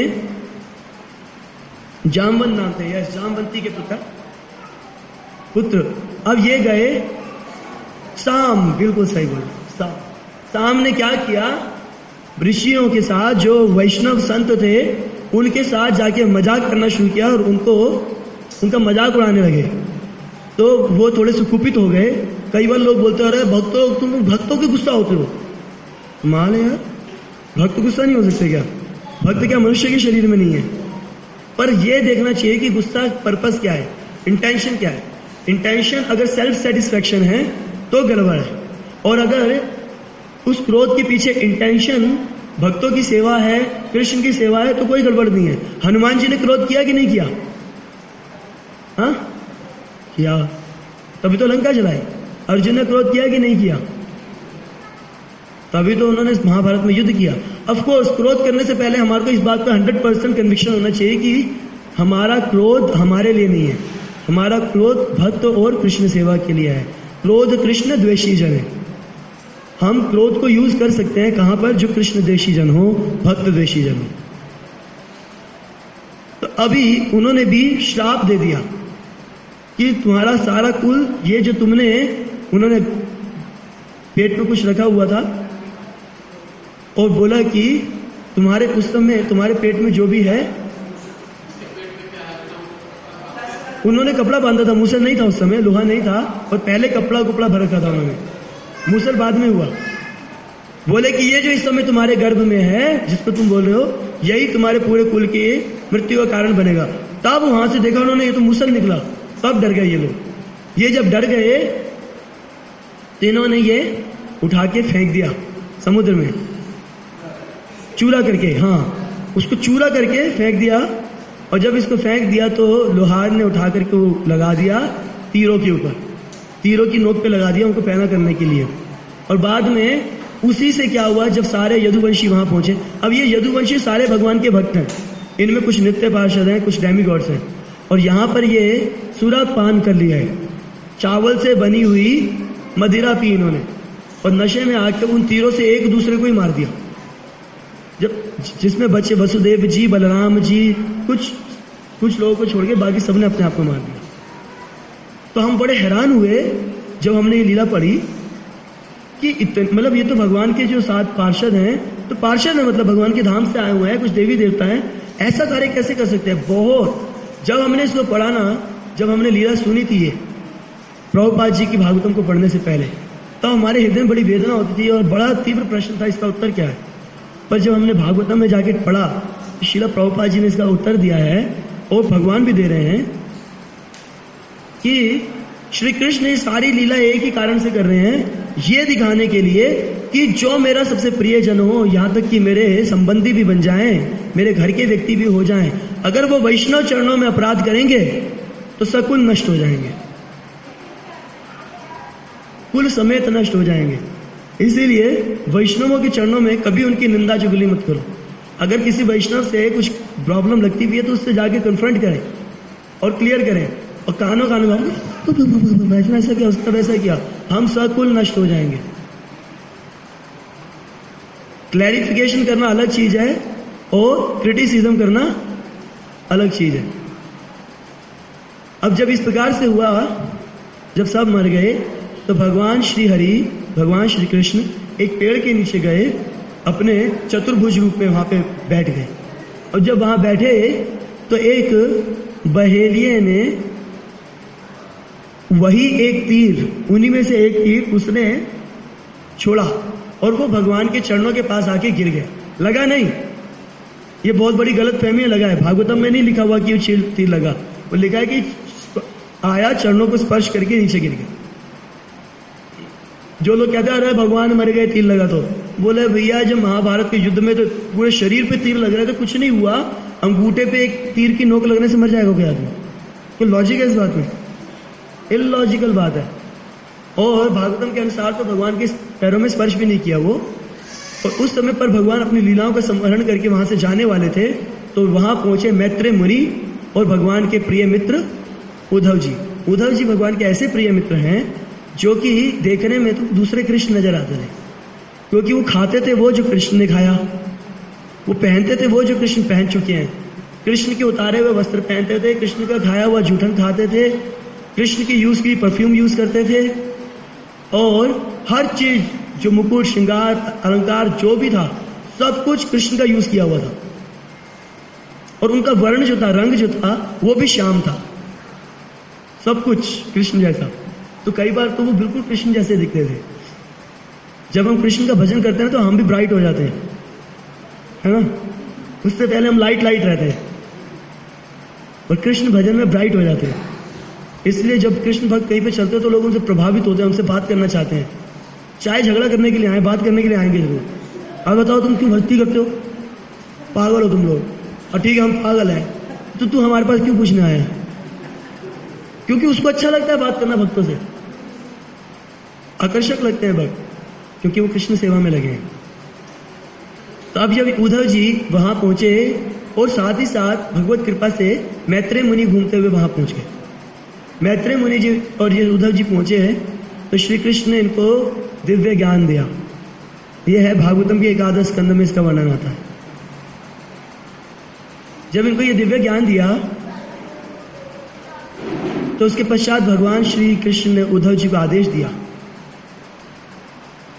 जामवंत नाम थे, यस जामवंती के पुत्र पुत्र अब ये गए साम, बिल्कुल सही बोल, साम साम ने क्या किया? ऋषियों के साथ, जो वैष्णव संत थे उनके साथ जाके मजाक करना शुरू किया और उनको उनका मजाक उड़ाने लगे। तो वो थोड़े से कुपित हो गए। कई बार लोग बोलते अरे भक्तों, तुम भक्तों के गुस्सा होते हो। मान यार, भक्त गुस्सा नहीं हो सकते क्या? भक्त क्या मनुष्य के शरीर में नहीं है? पर यह देखना चाहिए कि गुस्सा पर्पस क्या है, इंटेंशन क्या है। इंटेंशन अगर सेल्फ सेटिस्फेक्शन है तो गड़बड़ है, और अगर उस क्रोध के पीछे इंटेंशन भक्तों की सेवा है, कृष्ण की सेवा है, तो कोई गड़बड़ नहीं है। हनुमान जी ने क्रोध किया कि नहीं किया? हाँ किया, तभी तो लंका जलाई। अर्जुन ने क्रोध किया कि नहीं किया? तभी तो उन्होंने महाभारत में युद्ध किया। ऑफ कोर्स क्रोध करने से पहले हमारे को इस बात का हंड्रेड परसेंट कन्विक्शन होना चाहिए कि हमारा क्रोध हमारे लिए नहीं है, हमारा क्रोध भक्त और कृष्ण सेवा के लिए है। क्रोध कृष्ण द्वेषी जन है। हम क्रोध को यूज कर सकते हैं कहां पर? जो कृष्ण द्वेषी जन हो, भक्त द्वेषी जन हो। तो अभी उन्होंने भी श्राप दे दिया कि तुम्हारा सारा कुल, ये जो तुमने, उन्होंने पेट में कुछ रखा हुआ था और बोला कि तुम्हारे उस समय तुम्हारे पेट में जो भी है, उन्होंने कपड़ा बांधा था, मूसल नहीं था उस समय, लोहा नहीं था, और पहले कपड़ा कपड़ा भर रखा था उन्होंने, मूसल बाद में हुआ। बोले कि ये जो इस समय तुम्हारे गर्भ में है, जिसको तुम बोल रहे हो, यही तुम्हारे पूरे कुल की मृत्यु का कारण बनेगा। तब वहां से देखा उन्होंने, ये तो मूसल निकला, तब डर गए ये लोग। ये जब डर गए तो इन्होंने ये उठा के फेंक दिया समुद्र में, चूरा करके, हाँ उसको चूरा करके फेंक दिया। और जब इसको फेंक दिया तो लोहार ने उठा करके वो लगा दिया तीरों के ऊपर, तीरों की नोक पे लगा दिया उनको पैना करने के लिए। और बाद में उसी से क्या हुआ, जब सारे यदुवंशी वहां पहुंचे, अब ये यदुवंशी सारे भगवान के भक्त हैं, इनमें कुछ नित्य पार्षद हैं, कुछ डेमीगॉड्स हैं, और यहाँ पर ये सुरापान कर लिया है, चावल से बनी हुई मदिरा पी इन्होंने, और नशे में आकर उन तीरों से एक दूसरे को ही मार दिया। जब जिसमें बच्चे वसुदेव जी, बलराम जी, कुछ कुछ लोगों को छोड़ के बाकी सबने अपने आप को मार दिया। तो हम बड़े हैरान हुए जब हमने ये लीला पढ़ी कि इतने, मतलब ये तो भगवान के जो सात पार्षद हैं, तो पार्षद है मतलब भगवान के धाम से आए हुए हैं, कुछ देवी देवता हैं, ऐसा कार्य कैसे कर सकते हैं। बहुत जब हमने इसको पढ़ा ना, जब हमने लीला सुनी थी ये प्रभुपाद जी की भागवतम को पढ़ने से पहले, तब हमारे हृदय में बड़ी वेदना होती थी और बड़ा तीव्र प्रश्न था इसका उत्तर क्या है। पर जब हमने भागवतम में जाके पढ़ा, श्रील प्रभुपाद जी ने इसका उत्तर दिया है, और भगवान भी दे रहे हैं कि श्री कृष्ण ये सारी लीला एक ही कारण से कर रहे हैं, ये दिखाने के लिए कि जो मेरा सबसे प्रिय जन हो, यहाँ तक कि मेरे संबंधी भी बन जाएं, मेरे घर के व्यक्ति भी हो जाएं, अगर वो वैष्णव चरणों में अपराध करेंगे तो सकुल नष्ट हो जाएंगे, कुल समेत नष्ट हो जाएंगे। इसीलिए वैष्णवों के चरणों में कभी उनकी निंदा चुगली मत करो। अगर किसी वैष्णव से कुछ प्रॉब्लम लगती भी है तो उससे जाके कन्फ्रंट करें और क्लियर करें, और कानों कानों वैष्णव ऐसा किया, उसका वैसा किया, हम सकुल नष्ट हो जाएंगे। क्लैरिफिकेशन करना अलग चीज है और क्रिटिसिज्म करना अलग चीज है। अब जब इस प्रकार से हुआ, जब सब मर गए, तो भगवान श्री हरि, भगवान श्री कृष्ण एक पेड़ के नीचे गए, अपने चतुर्भुज रूप में वहां पे बैठ गए। और जब वहां बैठे तो एक बहेलिये ने वही एक तीर, उन्हीं में से एक तीर उसने छोड़ा और वो भगवान के चरणों के पास आके गिर गया। लगा नहीं, ये बहुत बड़ी गलत फहमी लगा है। भागवतम में नहीं लिखा हुआ कि वो तीर लगा, वो लिखा है कि आया, चरणों को स्पर्श करके नीचे गिर गया। जो लोग कहते हैं भगवान मर गए तीर लगा, तो बोले भैया जब महाभारत के युद्ध में तो पूरे शरीर पे तीर लग रहे थे, कुछ नहीं हुआ, अंगूठे पे एक तीर की नोक लगने से मर जाएगा कोई आदमी? कोई लॉजिक है इस बात में? इलॉजिकल बात है। और भागवतम के अनुसार तो भगवान के पैरों में स्पर्श भी नहीं किया वो। और उस समय पर भगवान अपनी लीलाओं का संवरण करके वहां से जाने वाले थे, तो वहां पहुंचे मैत्रेय मुनि और भगवान के प्रिय मित्र उद्धव जी। उद्धव जी भगवान के ऐसे प्रिय मित्र हैं जो कि देखने में तो दूसरे कृष्ण नजर आते थे, क्योंकि वो खाते थे वो जो कृष्ण ने खाया, वो पहनते थे वो जो कृष्ण पहन चुके हैं, कृष्ण के उतारे हुए वस्त्र पहनते थे, कृष्ण का खाया हुआ जूठन खाते थे, कृष्ण की यूज की परफ्यूम यूज करते थे, और हर चीज जो मुकुट, श्रृंगार, अलंकार जो भी था, सब कुछ कृष्ण का यूज किया हुआ था। और उनका वर्ण जो था, रंग जो था, वो भी श्याम था, सब कुछ कृष्ण जैसा। तो कई बार तो वो बिल्कुल कृष्ण जैसे दिखते थे। जब हम कृष्ण का भजन करते हैं तो हम भी ब्राइट हो जाते हैं, है ना? उससे पहले हम लाइट लाइट रहते हैं और कृष्ण भजन में ब्राइट हो जाते हैं। इसलिए जब कृष्ण भक्त कहीं पे चलते हैं तो लोग उनसे प्रभावित होते हैं, उनसे बात करना चाहते हैं, चाहे झगड़ा करने के लिए आए, बात करने के लिए आएंगे जरूर। अब बताओ तुम क्यों भक्ति करते हो? पागल हो तुम लोग। और ठीक है हम पागल हैं, तो तू हमारे पास क्यों पूछने आया? क्योंकि उसको अच्छा लगता है बात करना भक्तों से, आकर्षक लगते हैं भक्त, क्योंकि वो कृष्ण सेवा में लगे हैं। तो अब जब उद्धव जी वहां पहुंचे और साथ ही साथ भगवत कृपा से मैत्रेय मुनि घूमते हुए वहां पहुंच गए। मैत्रेय मुनि जी और ये उद्धव जी पहुंचे हैं तो श्री कृष्ण ने इनको दिव्य ज्ञान दिया। यह है भागवतम के एकादश स्कंद में इसका वर्णन आता है। जब इनको ये दिव्य ज्ञान दिया तो उसके पश्चात भगवान श्री कृष्ण ने उद्धव जी को आदेश दिया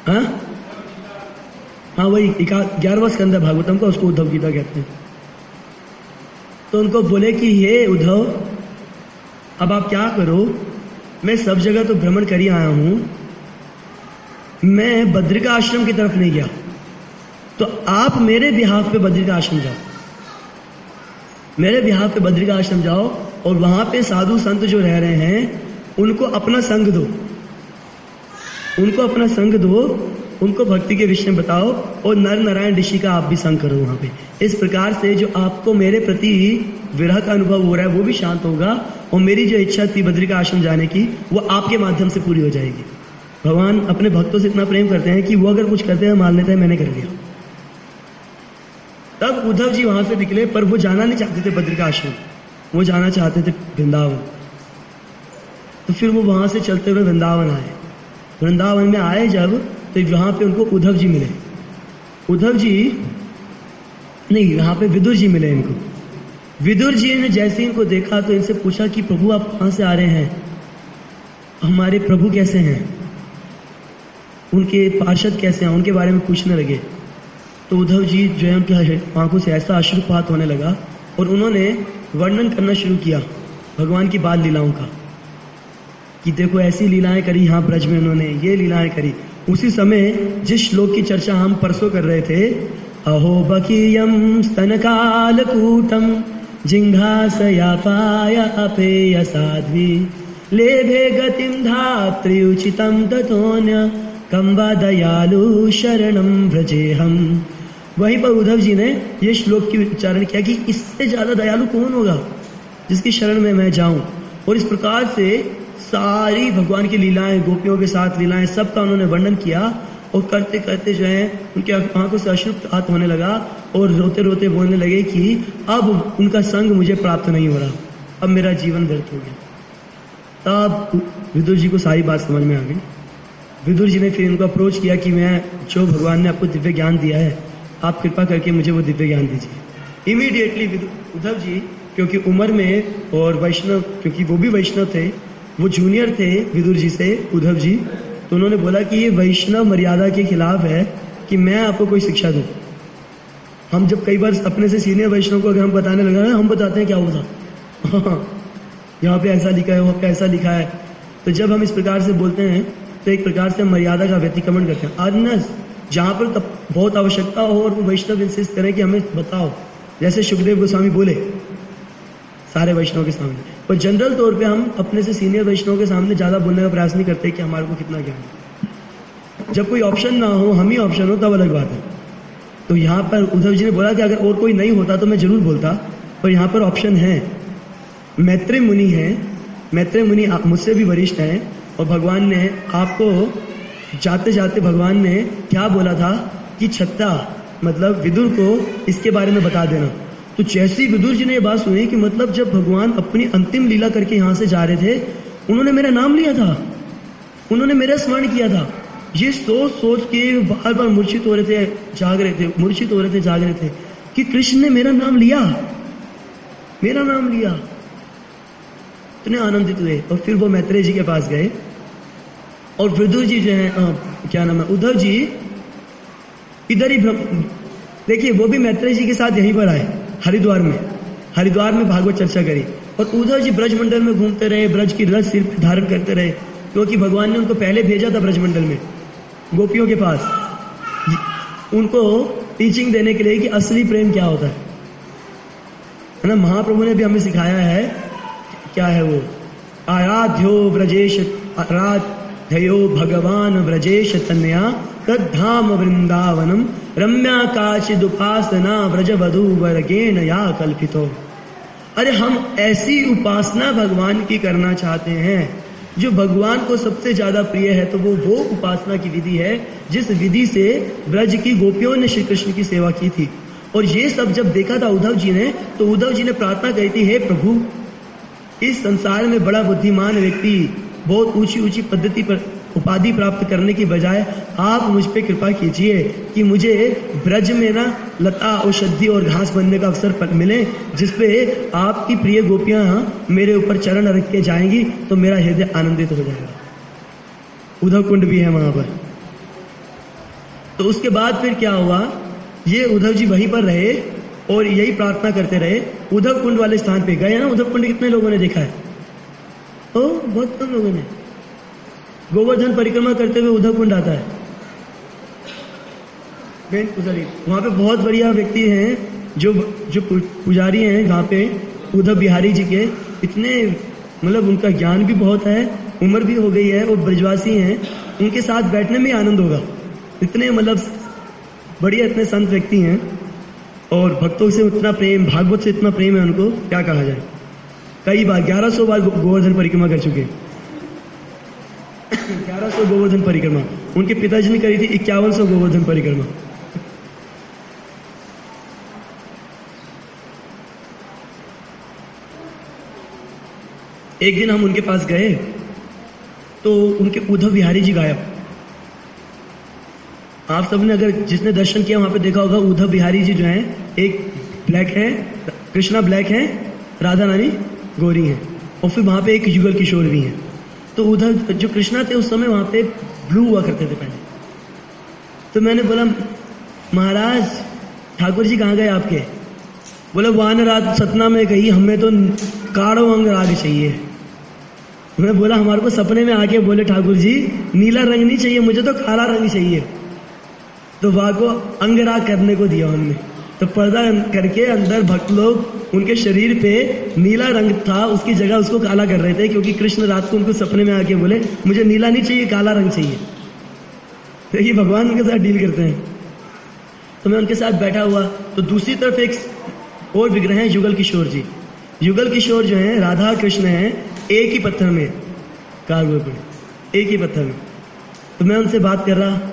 हाँ हाँ वही ग्यारहवां स्कंद है भागवतम का, उसको उद्धव गीता कहते हैं। तो उनको बोले कि हे उद्धव, अब आप क्या करो, मैं सब जगह तो भ्रमण कर ही आया हूं, मैं बद्रिका आश्रम की तरफ नहीं गया, तो आप मेरे बिहाफ पे बद्रिका आश्रम जाओ, मेरे बिहाफ पे बद्रिका आश्रम जाओ और वहां पे साधु संत जो रह रहे हैं उनको अपना संग दो, उनको अपना संग दो, उनको भक्ति के विषय बताओ और नर नारायण ऋषि का आप भी संग करो वहां पे। इस प्रकार से जो आपको मेरे प्रति विरह का अनुभव हो रहा है वो भी शांत होगा और मेरी जो इच्छा थी बद्रिका आश्रम जाने की वो आपके माध्यम से पूरी हो जाएगी। भगवान अपने भक्तों से इतना प्रेम करते हैं कि वो अगर कुछ करते हैं मान लेते हैं मैंने कर लिया। तब उद्धव जी वहां से निकले, पर वो जाना नहीं चाहते थे बद्रिका आश्रम, वो जाना चाहते थे वृंदावन। तो फिर वो वहां से चलते हुए वृंदावन आए। वृंदावन में आए जब, तो वहां पे उनको उद्धव जी मिले। उद्धव जी नहीं, यहाँ पे विदुर जी मिले इनको। विदुर जी ने जैसे इनको देखा तो इनसे पूछा कि प्रभु आप कहां से आ रहे हैं, हमारे प्रभु कैसे हैं, उनके पार्षद कैसे हैं, उनके बारे में पूछने लगे। तो उद्धव जी जो है उनके आंखों से ऐसा अश्रुपात होने लगा और उन्होंने वर्णन करना शुरू किया भगवान की बाल लीलाओं का, कि देखो ऐसी लीलाएं करी यहाँ ब्रज में, उन्होंने ये लीलाएं करी। उसी समय जिस श्लोक की चर्चा हम परसों कर रहे थे, अहो बकीयम स्तनकालकूटम जिंघासयापाय अपेय साध्वी लेभे गतिम धात्र्युचितम ततोन्य कंबा दयालु शरणम व्रजेहम। वहीं पर उद्धव जी ने ये श्लोक की उच्चारण किया कि इससे ज्यादा दयालु कौन होगा जिसकी शरण में मैं जाऊं। और इस प्रकार से सारी भगवान की लीलाएं, गोपियों के साथ लीलाएं, सबका उन्होंने वर्णन किया और करते करते जो है उनके आंखों से अश्रुपात होने लगा और रोते रोते बोलने लगे कि अब उनका संग मुझे प्राप्त नहीं हो रहा, अब मेरा जीवन व्यर्थ हो गया। तब विदुर जी को सारी बात समझ में आ गई। विदुर जी ने फिर उनको अप्रोच किया कि मैं जो भगवान ने आपको दिव्य ज्ञान दिया है, आप कृपा करके मुझे वो दिव्य ज्ञान दीजिए। इमीडिएटली उद्धव जी, क्योंकि उम्र में और वैष्णव, क्योंकि वो भी वैष्णव थे, वो जूनियर थे विदुर जी से, उद्धव जी, तो उन्होंने बोला कि ये वैष्णव मर्यादा के खिलाफ है कि मैं आपको कोई शिक्षा दूं। हम जब कई बार अपने से सीनियर वैष्णव को अगर हम बताने लगे ना, हम बताते हैं क्या होगा, यहाँ पे ऐसा लिखा है, वहाँ पे ऐसा लिखा है। तो जब हम इस प्रकार से बोलते हैं तो एक प्रकार से मर्यादा का व्यतिक्रमण करते हैं। अन्य जहाँ पर बहुत आवश्यकता हो और वो वैष्णव इंसिस्ट करें कि हमें बताओ, जैसे सुखदेव गोस्वामी बोले सारे वैष्णव के सामने, पर जनरल तौर पे हम अपने से सीनियर वैष्णव के सामने ज्यादा बोलने का प्रयास नहीं करते कि हमारे को कितना ज्ञान है। जब कोई ऑप्शन ना हो, हम ही ऑप्शन हो, तब अलग बात है। तो यहाँ पर उद्धव जी ने बोला कि अगर और कोई नहीं होता तो मैं जरूर बोलता, पर यहाँ पर ऑप्शन है। मैत्रेय मुनि है, मैत्रेय मुनि मुझसे भी वरिष्ठ हैं और भगवान ने आपको जाते जाते भगवान ने क्या बोला था कि छत्ता मतलब विदुर को इसके बारे में बता देना। तो जैसे ही विदुर जी ने ये बात सुनी कि मतलब जब भगवान अपनी अंतिम लीला करके यहाँ से जा रहे थे, उन्होंने मेरा नाम लिया था, उन्होंने मेरा स्मरण किया था। ये सोच सोच के बार बार मूर्छित हो रहे थे, जाग रहे थे, मूर्छित हो रहे थे, जाग रहे थे कि कृष्ण ने मेरा नाम लिया, मेरा नाम लिया। इतने आनंदित हुए और फिर वो मैत्रेय जी के पास गए और विदुर जी जो है आ, क्या नाम है, उद्धव जी इधर ही, देखिए वो भी मैत्रेय जी के साथ यहीं पर आए, हरिद्वार में, हरिद्वार में भागवत चर्चा करी और उद्धव जी ब्रज मंडल में घूमते रहे, ब्रज की रस सिर पर धारण करते रहे, क्योंकि भगवान ने उनको पहले भेजा था ब्रज मंडल में गोपियों के पास, उनको टीचिंग देने के लिए कि असली प्रेम क्या होता है ना। महाप्रभु ने भी हमें सिखाया है, क्या है वो, आराध्यो ब्रजेश आराध्यो भगवान ब्रजेश तन्या तद्धाम वृंदावनम रम्या काचिदुपासना व्रज वधु वर्गेण या कल्पितो। अरे हम ऐसी उपासना भगवान की करना चाहते हैं जो भगवान को सबसे ज्यादा प्रिय है, तो वो वो उपासना की विधि है जिस विधि से ब्रज की गोपियों ने श्री कृष्ण की सेवा की थी। और ये सब जब देखा था उद्धव जी ने, तो उद्धव जी ने प्रार्थना करी थी, हे प्रभु, इस संसार में बड़ा बुद्धिमान व्यक्ति बहुत ऊंची ऊंची पद्धति पर उपाधि प्राप्त करने की बजाय आप मुझ पे कृपा कीजिए कि मुझे ब्रज में ना लता औषधि और घास बनने का अवसर पर मिले, जिसपे आपकी प्रिय गोपियां मेरे ऊपर चरण रख के जाएंगी तो मेरा हृदय आनंदित हो जाएगा। उद्धव कुंड भी है वहां पर, तो उसके बाद फिर क्या हुआ, ये उद्धव जी वहीं पर रहे और यही प्रार्थना करते रहे। उद्धव कुंड वाले स्थान पे गए ना, उद्धव कुंड कितने लोगों ने देखा है? ओ बहुत कम लोगों ने। गोवर्धन परिक्रमा करते हुए उद्धव कुंड आता है। वहां पे बहुत बढ़िया व्यक्ति हैं जो जो पुजारी हैं वहां पे उद्धव बिहारी जी के, इतने मतलब उनका ज्ञान भी बहुत है, उम्र भी हो गई है और ब्रजवासी हैं, उनके साथ बैठने में आनंद होगा। इतने मतलब बढ़िया इतने संत व्यक्ति हैं और भक्तों से उतना प्रेम, भागवत से इतना प्रेम है उनको, क्या कहा जाए। कई बार ग्यारह सौ बार गोवर्धन परिक्रमा कर चुके, ग्यारह सौ गोवर्धन परिक्रमा। उनके पिताजी ने करी थी इक्यावन सौ गोवर्धन परिक्रमा। एक दिन हम उनके पास गए तो उनके उद्धव बिहारी जी गायब। आप सबने अगर जिसने दर्शन किया वहां पे देखा होगा, उद्धव बिहारी जी जो हैं, एक ब्लैक है, कृष्णा ब्लैक है, राधा रानी गोरी है, और फिर वहां पे एक युगल किशोर भी है। तो उद्धव जो कृष्णा थे उस समय वहां पे ब्लू हुआ करते थे पहले। तो मैंने बोला महाराज ठाकुर जी कहाँ गए आपके? बोले वान रात सतना में कही, हमें तो काड़ो अंग राग चाहिए। मैं बोला हमारे को सपने में आके बोले ठाकुर जी नीला रंग नहीं चाहिए, मुझे तो काला रंग चाहिए। तो वहां को अंगराग करने को दिया हमने, तो पर्दा करके अंदर भक्त लोग उनके शरीर पे नीला रंग था, उसकी जगह उसको काला कर रहे थे, क्योंकि कृष्ण रात को उनको सपने में आके बोले मुझे नीला नहीं चाहिए, काला रंग चाहिए। तो ये भगवान उनके साथ डील करते हैं। तो मैं उनके साथ बैठा हुआ, तो दूसरी तरफ एक और विग्रह है युगल किशोर जी। युगल किशोर जो है राधा कृष्ण है, एक ही पत्थर में कारगो पे, एक ही पत्थर में। तो मैं उनसे बात कर रहा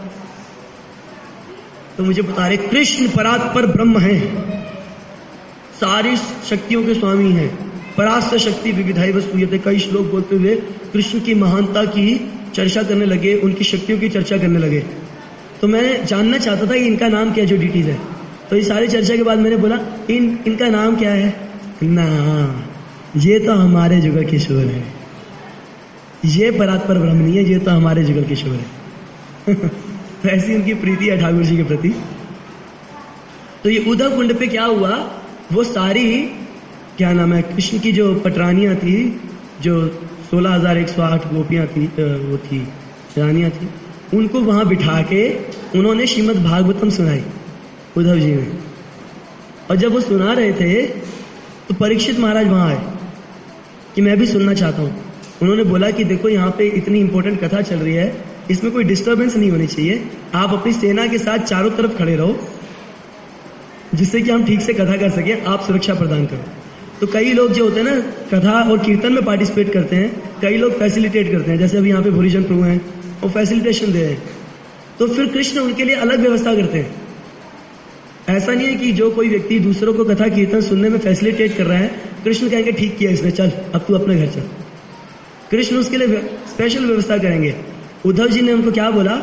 तो मुझे बता रहे कृष्ण परात्पर ब्रह्म है, सारी शक्तियों के स्वामी हैं, परास्त शक्ति विविधाई वस्तुयते। कई श्लोक बोलते हुए कृष्ण की महानता की चर्चा करने लगे, उनकी शक्तियों की चर्चा करने लगे। तो मैं जानना चाहता था कि इनका नाम क्या, जो डिटीज है। तो इस सारी चर्चा के बाद मैंने बोला इन इनका नाम क्या है ना, ये तो हमारे जुगल किशोर है, ये परात्पर ब्रह्म नहीं है, ये तो हमारे जुगल किशोर है। ऐसी उनकी प्रीति है ठाकुर जी के प्रति। तो ये उद्धव कुंड पे क्या हुआ, वो सारी क्या नाम है कृष्ण की जो पटरानियां थी, जो सोलह हजार एक सौ आठ गोपियां थी, वो थी रानियां थी, उनको वहां बिठा के उन्होंने श्रीमद् भागवतम सुनाई उद्धव जी ने। और जब वो सुना रहे थे तो परीक्षित महाराज वहां आए कि मैं भी सुनना चाहता हूँ। उन्होंने बोला कि देखो यहाँ पे इतनी इंपॉर्टेंट कथा चल रही है, इसमें कोई डिस्टरबेंस नहीं होनी चाहिए, आप अपनी सेना के साथ चारों तरफ खड़े रहो जिससे कि हम ठीक से कथा कर सके, आप सुरक्षा प्रदान करो। तो कई लोग जो होते हैं ना कथा और कीर्तन में पार्टिसिपेट करते हैं, कई लोग फैसिलिटेट करते हैं, जैसे अभी यहाँ पे भूरीजन प्रभु हैं वो फैसिलिटेशन दे रहे हैं। तो फिर कृष्ण उनके लिए अलग व्यवस्था करते हैं। ऐसा नहीं है कि जो कोई व्यक्ति दूसरों को कथा कीर्तन सुनने में फैसिलिटेट कर रहा है, कृष्ण कहेंगे ठीक किया इसने, चल अब तू अपने घर चल। कृष्ण उसके लिए स्पेशल व्यवस्था करेंगे। उद्धव जी ने उनको क्या बोला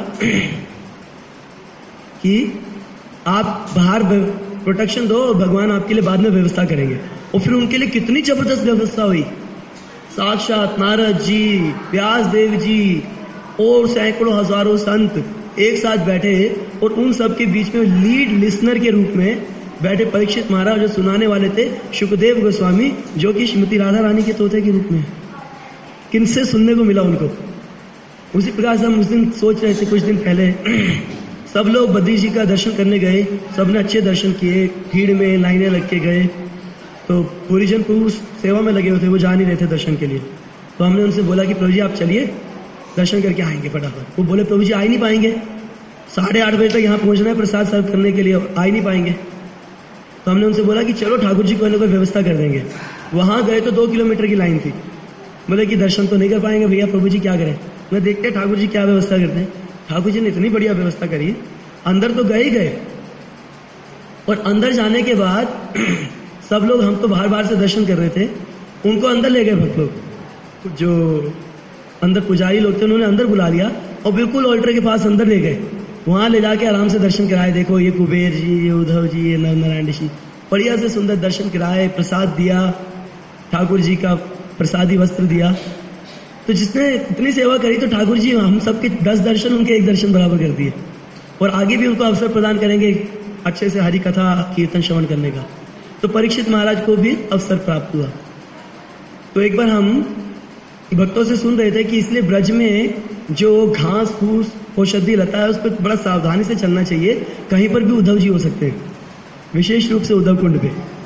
कि आप बाहर प्रोटेक्शन दो, भगवान आपके लिए बाद में व्यवस्था करेंगे। और फिर उनके लिए कितनी जबरदस्त व्यवस्था हुई। साक्षात नारद जी, व्यास देव जी और सैकड़ों हजारों संत एक साथ बैठे और उन सब के बीच में लीड लिसनर के रूप में बैठे परीक्षित महाराज, जो सुनाने वाले थे सुखदेव गोस्वामी, जो कि श्रीमती राधा रानी के तोते के रूप में। किनसे सुनने को मिला उनको। उसी प्रकार से हम उस दिन सोच रहे थे कुछ दिन पहले, सब लोग बद्री जी का दर्शन करने गए, सबने अच्छे दर्शन किए, भीड़ में लाइनें लग के गए। तो पूरीजन प्रभु सेवा में लगे हुए थे, वो जा नहीं रहे थे दर्शन के लिए। तो हमने उनसे बोला कि प्रभु जी आप चलिए दर्शन करके आएंगे फटाफट। वो बोले प्रभु जी आ ही नहीं पाएंगे, साढ़े आठ बजे तक यहाँ पहुंचना है प्रसाद सर्व करने के लिए, आ ही नहीं पाएंगे। तो हमने उनसे बोला कि चलो ठाकुर जी कोई ना कोई व्यवस्था कर देंगे। वहां गए तो दो किलोमीटर की लाइन थी। बोले कि दर्शन तो नहीं कर पाएंगे भैया, प्रभु जी क्या करें। मैं देखते ठाकुर जी क्या व्यवस्था करते हैं। ठाकुर जी ने इतनी बढ़िया व्यवस्था करी, अंदर तो गए ही गए। और अंदर जाने के बाद सब लोग, हम तो बाहर बाहर से दर्शन कर रहे थे, उनको अंदर ले गए भक्त लोग। जो अंदर पुजारी लोग थे उन्होंने अंदर बुला लिया और बिल्कुल ऑल्टर के पास अंदर ले गए। वहां ले जाके आराम से दर्शन कराए। देखो ये कुबेर जी, ये उद्धव जी, ये नर नारायण ऋषि, बढ़िया से सुंदर दर्शन कराए, प्रसाद दिया, ठाकुर जी का प्रसादी वस्त्र दिया। तो जिसने इतनी सेवा करी तो ठाकुर जी हम सबके दस दर्शन उनके एक दर्शन बराबर कर दिए। और आगे भी उनको अवसर प्रदान करेंगे अच्छे से हरि कथा कीर्तन श्रवण करने का। तो परीक्षित महाराज को भी अवसर प्राप्त हुआ। तो एक बार हम भक्तों से सुन रहे थे कि इसलिए ब्रज में जो घास फूस औषधि लता है उस पर बड़ा सावधानी से चलना चाहिए, कहीं पर भी उद्धव जी हो सकते हैं, विशेष रूप से उद्धव कुंड पे।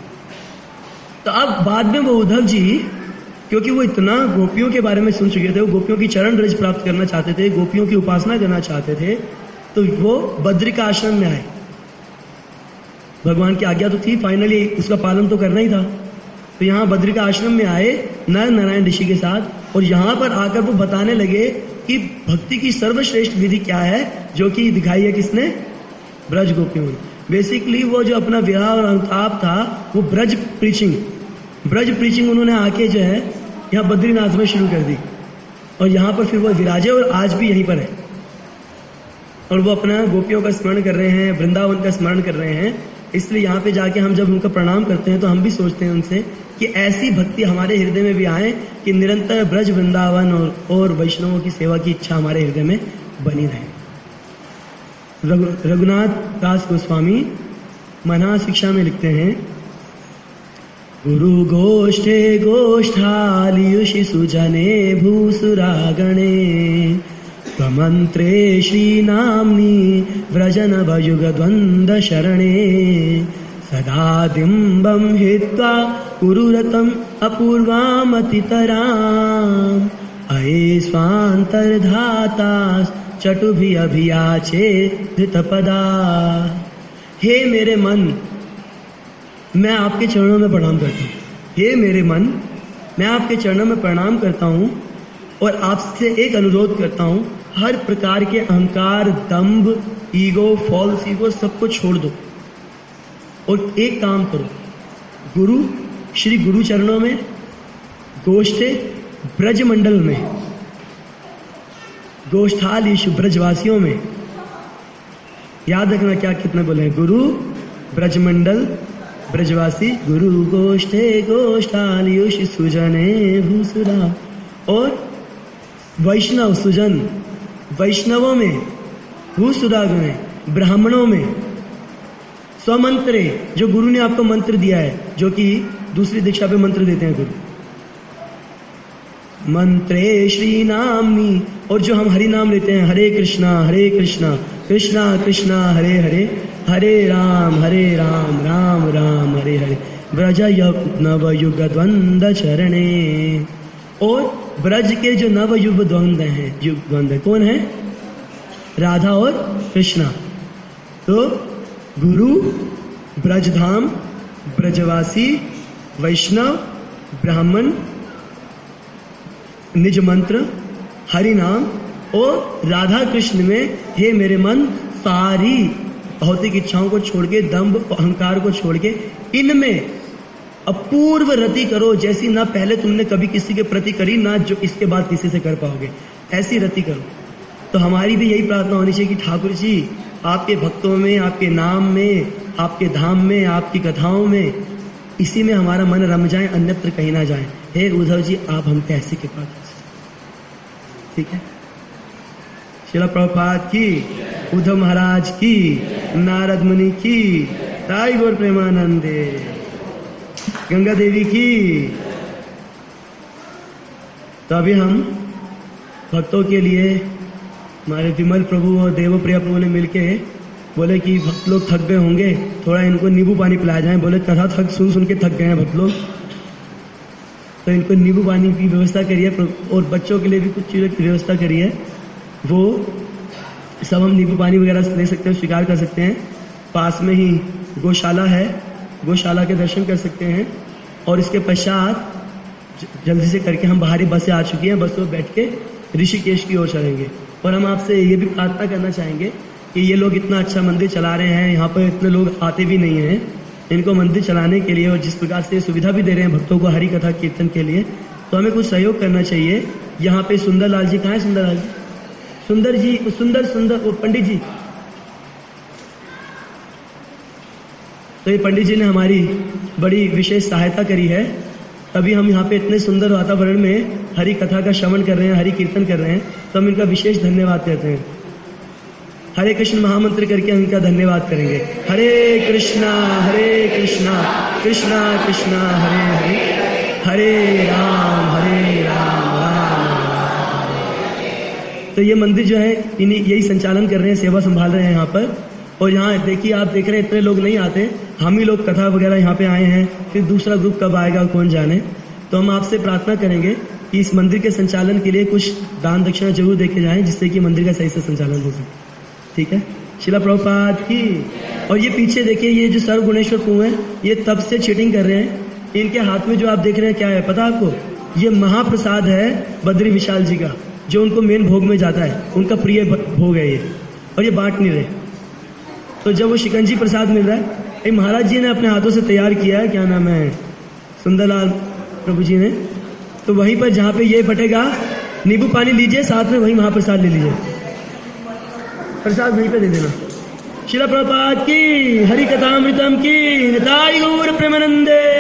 तो अब बाद में वो उद्धव जी, क्योंकि वो इतना गोपियों के बारे में सुन चुके थे, वो गोपियों की चरण रज प्राप्त करना चाहते थे, गोपियों की उपासना करना चाहते थे, तो वो बद्रिका आश्रम में आए। भगवान की आज्ञा तो थी, फाइनली उसका पालन तो करना ही था। तो यहाँ बद्रिका आश्रम में आए नर नारायण ऋषि के साथ, और यहाँ पर आकर वो बताने लगे कि भक्ति की सर्वश्रेष्ठ विधि क्या है, जो कि दिखाई है किसने? ब्रज गोपियों ने। बेसिकली वो जो अपना विरह और अनुताप था वो ब्रज प्रीचिंग ब्रज प्रीचिंग उन्होंने आके जो है यहाँ बद्रीनाथ में शुरू कर दी, और यहाँ पर फिर वो विराजे और आज भी यहीं पर है। और वो अपना गोपियों का स्मरण कर रहे हैं, वृंदावन का स्मरण कर रहे हैं। इसलिए यहाँ पे जाके हम जब उनका प्रणाम करते हैं तो हम भी सोचते हैं उनसे कि ऐसी भक्ति हमारे हृदय में भी आए कि निरंतर ब्रज वृंदावन और, और वैष्णवों की सेवा की इच्छा हमारे हृदय में बनी रहे। रघु, रघुनाथ दास गोस्वामी मना शिक्षा में लिखते हैं, गुरु गोष्ठे गोष्ठालियुषि सुजने भूसुरागणे स्वमंत्रे श्रीनाम्नि व्रजन भयुगद्वन्द्व शरणे सदा दिम्बं हित्वा कुरुरतम् अपूर्वामतितराम् अये स्वान्तर्धाता चटुभि अभियाचे धृतपदा। हे मेरे मन, मैं आपके चरणों में प्रणाम करता हूँ। हे मेरे मन, मैं आपके चरणों में प्रणाम करता हूँ और आपसे एक अनुरोध करता हूँ, हर प्रकार के अहंकार, दंभ, ईगो, फॉल्स ईगो सबको छोड़ दो और एक काम करो, गुरु श्री गुरु चरणों में, गोष्ठे ब्रज मंडल में, गोष्ठाल यीशु ब्रजवासियों में। याद रखना क्या कितना बोले, गुरु ब्रजमंडल ब्रजवासी, गुरु गोष्ठे गोष्ठाल यीशु सुजने भूसुरा, और वैष्णव सुजन वैष्णवों में, भूसुरागण ब्राह्मणों में, स्वमंत्रे जो गुरु ने आपको मंत्र दिया है, जो कि दूसरी दीक्षा पे मंत्र देते हैं गुरु, मंत्रे श्री नामनी, और जो हम हरि नाम लेते हैं, हरे कृष्णा हरे कृष्णा कृष्णा कृष्णा हरे हरे हरे राम हरे राम राम राम हरे हरे ब्रज नव युग द्वंद्व चरणे। और ब्रज के जो नव युग द्वंद्व हैं, युग द्वंद्व कौन है? राधा और कृष्णा। तो गुरु, ब्रजधाम, ब्रजवासी, वैष्णव, ब्राह्मण, निज मंत्र, हरि नाम और राधा कृष्ण में हे मेरे मन सारी भौतिक इच्छाओं को छोड़ के, दंभ अहंकार को छोड़ के, इनमें अपूर्व रति करो, जैसी ना पहले तुमने कभी किसी के प्रति करी, ना जो इसके बाद किसी से कर पाओगे, ऐसी रति करो। तो हमारी भी यही प्रार्थना होनी चाहिए कि ठाकुर जी आपके भक्तों में, आपके नाम में, आपके धाम में, आपकी कथाओं में, इसी में हमारा मन रम जाए, अन्यत्र कहीं ना जाए। हे उद्धव जी आप हम कैसे कृपा कर सकते। ठीक है, श्रील प्रभुपाद की, उद्धव महाराज की, नारद मुनि की, ताई गौर प्रेमानंदे, गंगा देवी की। तो अभी हम भक्तों के लिए हमारे विमल प्रभु और देवप्रिया प्रभु ने मिलके बोले कि भक्त लोग थक गए होंगे, थोड़ा इनको नींबू पानी पिलाया जाए। बोले कथा थक सुन सुन के थक गए हैं भक्त लोग, तो इनको नींबू पानी की व्यवस्था करिए, और बच्चों के लिए भी कुछ चीज़ों की व्यवस्था करिए। वो सब हम नींबू पानी वगैरह ले सकते हैं, स्वीकार कर सकते हैं। पास में ही गौशाला है, गौशाला के दर्शन कर सकते हैं। और इसके पश्चात जल्दी से करके हम बाहरी बसें आ चुकी हैं, बस में बैठ के ऋषिकेश की ओर चलेंगे। और हम आपसे ये भी प्रार्थना करना चाहेंगे कि ये लोग इतना अच्छा मंदिर चला रहे हैं, यहाँ पर इतने लोग आते भी नहीं हैं, इनको मंदिर चलाने के लिए और जिस प्रकार से सुविधा भी दे रहे हैं भक्तों को हरि कथा कीर्तन के लिए, तो हमें कुछ सहयोग करना चाहिए। यहाँ पे सुंदर लाल जी, कहाँ है सुंदर लाल जी? सुंदर जी, सुंदर सुंदर वो पंडित जी। तो ये पंडित जी ने हमारी बड़ी विशेष सहायता करी है, तभी हम यहाँ पे इतने सुंदर वातावरण में हरि कथा का श्रवण कर रहे हैं, हरि कीर्तन कर रहे हैं, तो हम इनका विशेष धन्यवाद कहते हैं। हरे कृष्ण महामंत्र करके हम इनका धन्यवाद करेंगे। हरे कृष्णा हरे कृष्णा कृष्णा कृष्णा हरे हरे, हरे राम हरे राम राम राम। तो ये मंदिर जो है इन्हीं यही संचालन कर रहे हैं, सेवा संभाल रहे हैं यहाँ पर। और यहाँ देखिए, आप देख रहे हैं इतने लोग नहीं आते, हम ही लोग कथा वगैरह यहाँ पे आए हैं, फिर दूसरा ग्रुप कब आएगा कौन जाने। तो हम आपसे प्रार्थना करेंगे कि इस मंदिर के संचालन के लिए कुछ दान दक्षिणा जरूर देके जाएं, जिससे कि मंदिर का सही से संचालन हो सके। ठीक है, शिला प्रभुपाद की। और ये पीछे देखिए, ये जो सर्वगुणेश्वर कुएं हैं, ये तब से चीटिंग कर रहे हैं। इनके हाथ में जो आप देख रहे हैं क्या है पता आपको? ये महाप्रसाद है बद्री विशाल जी का, जो उनको मेन भोग में जाता है, उनका प्रिय भोग है ये, और ये बांट नहीं रहे। तो जब वो शिकंजी प्रसाद मिल रहा है, ये महाराज जी ने अपने हाथों से तैयार किया है, क्या नाम है, सुंदरलाल प्रभु जी ने। तो वहीं पर जहाँ पे ये बटेगा, नींबू पानी लीजिए, साथ में वही महाप्रसाद ले लीजिए, प्रसाद वहीं पे दे देना। शिला प्रभुपाद की, हरि कथामृतम की, निताई गौर प्रेमानंदे।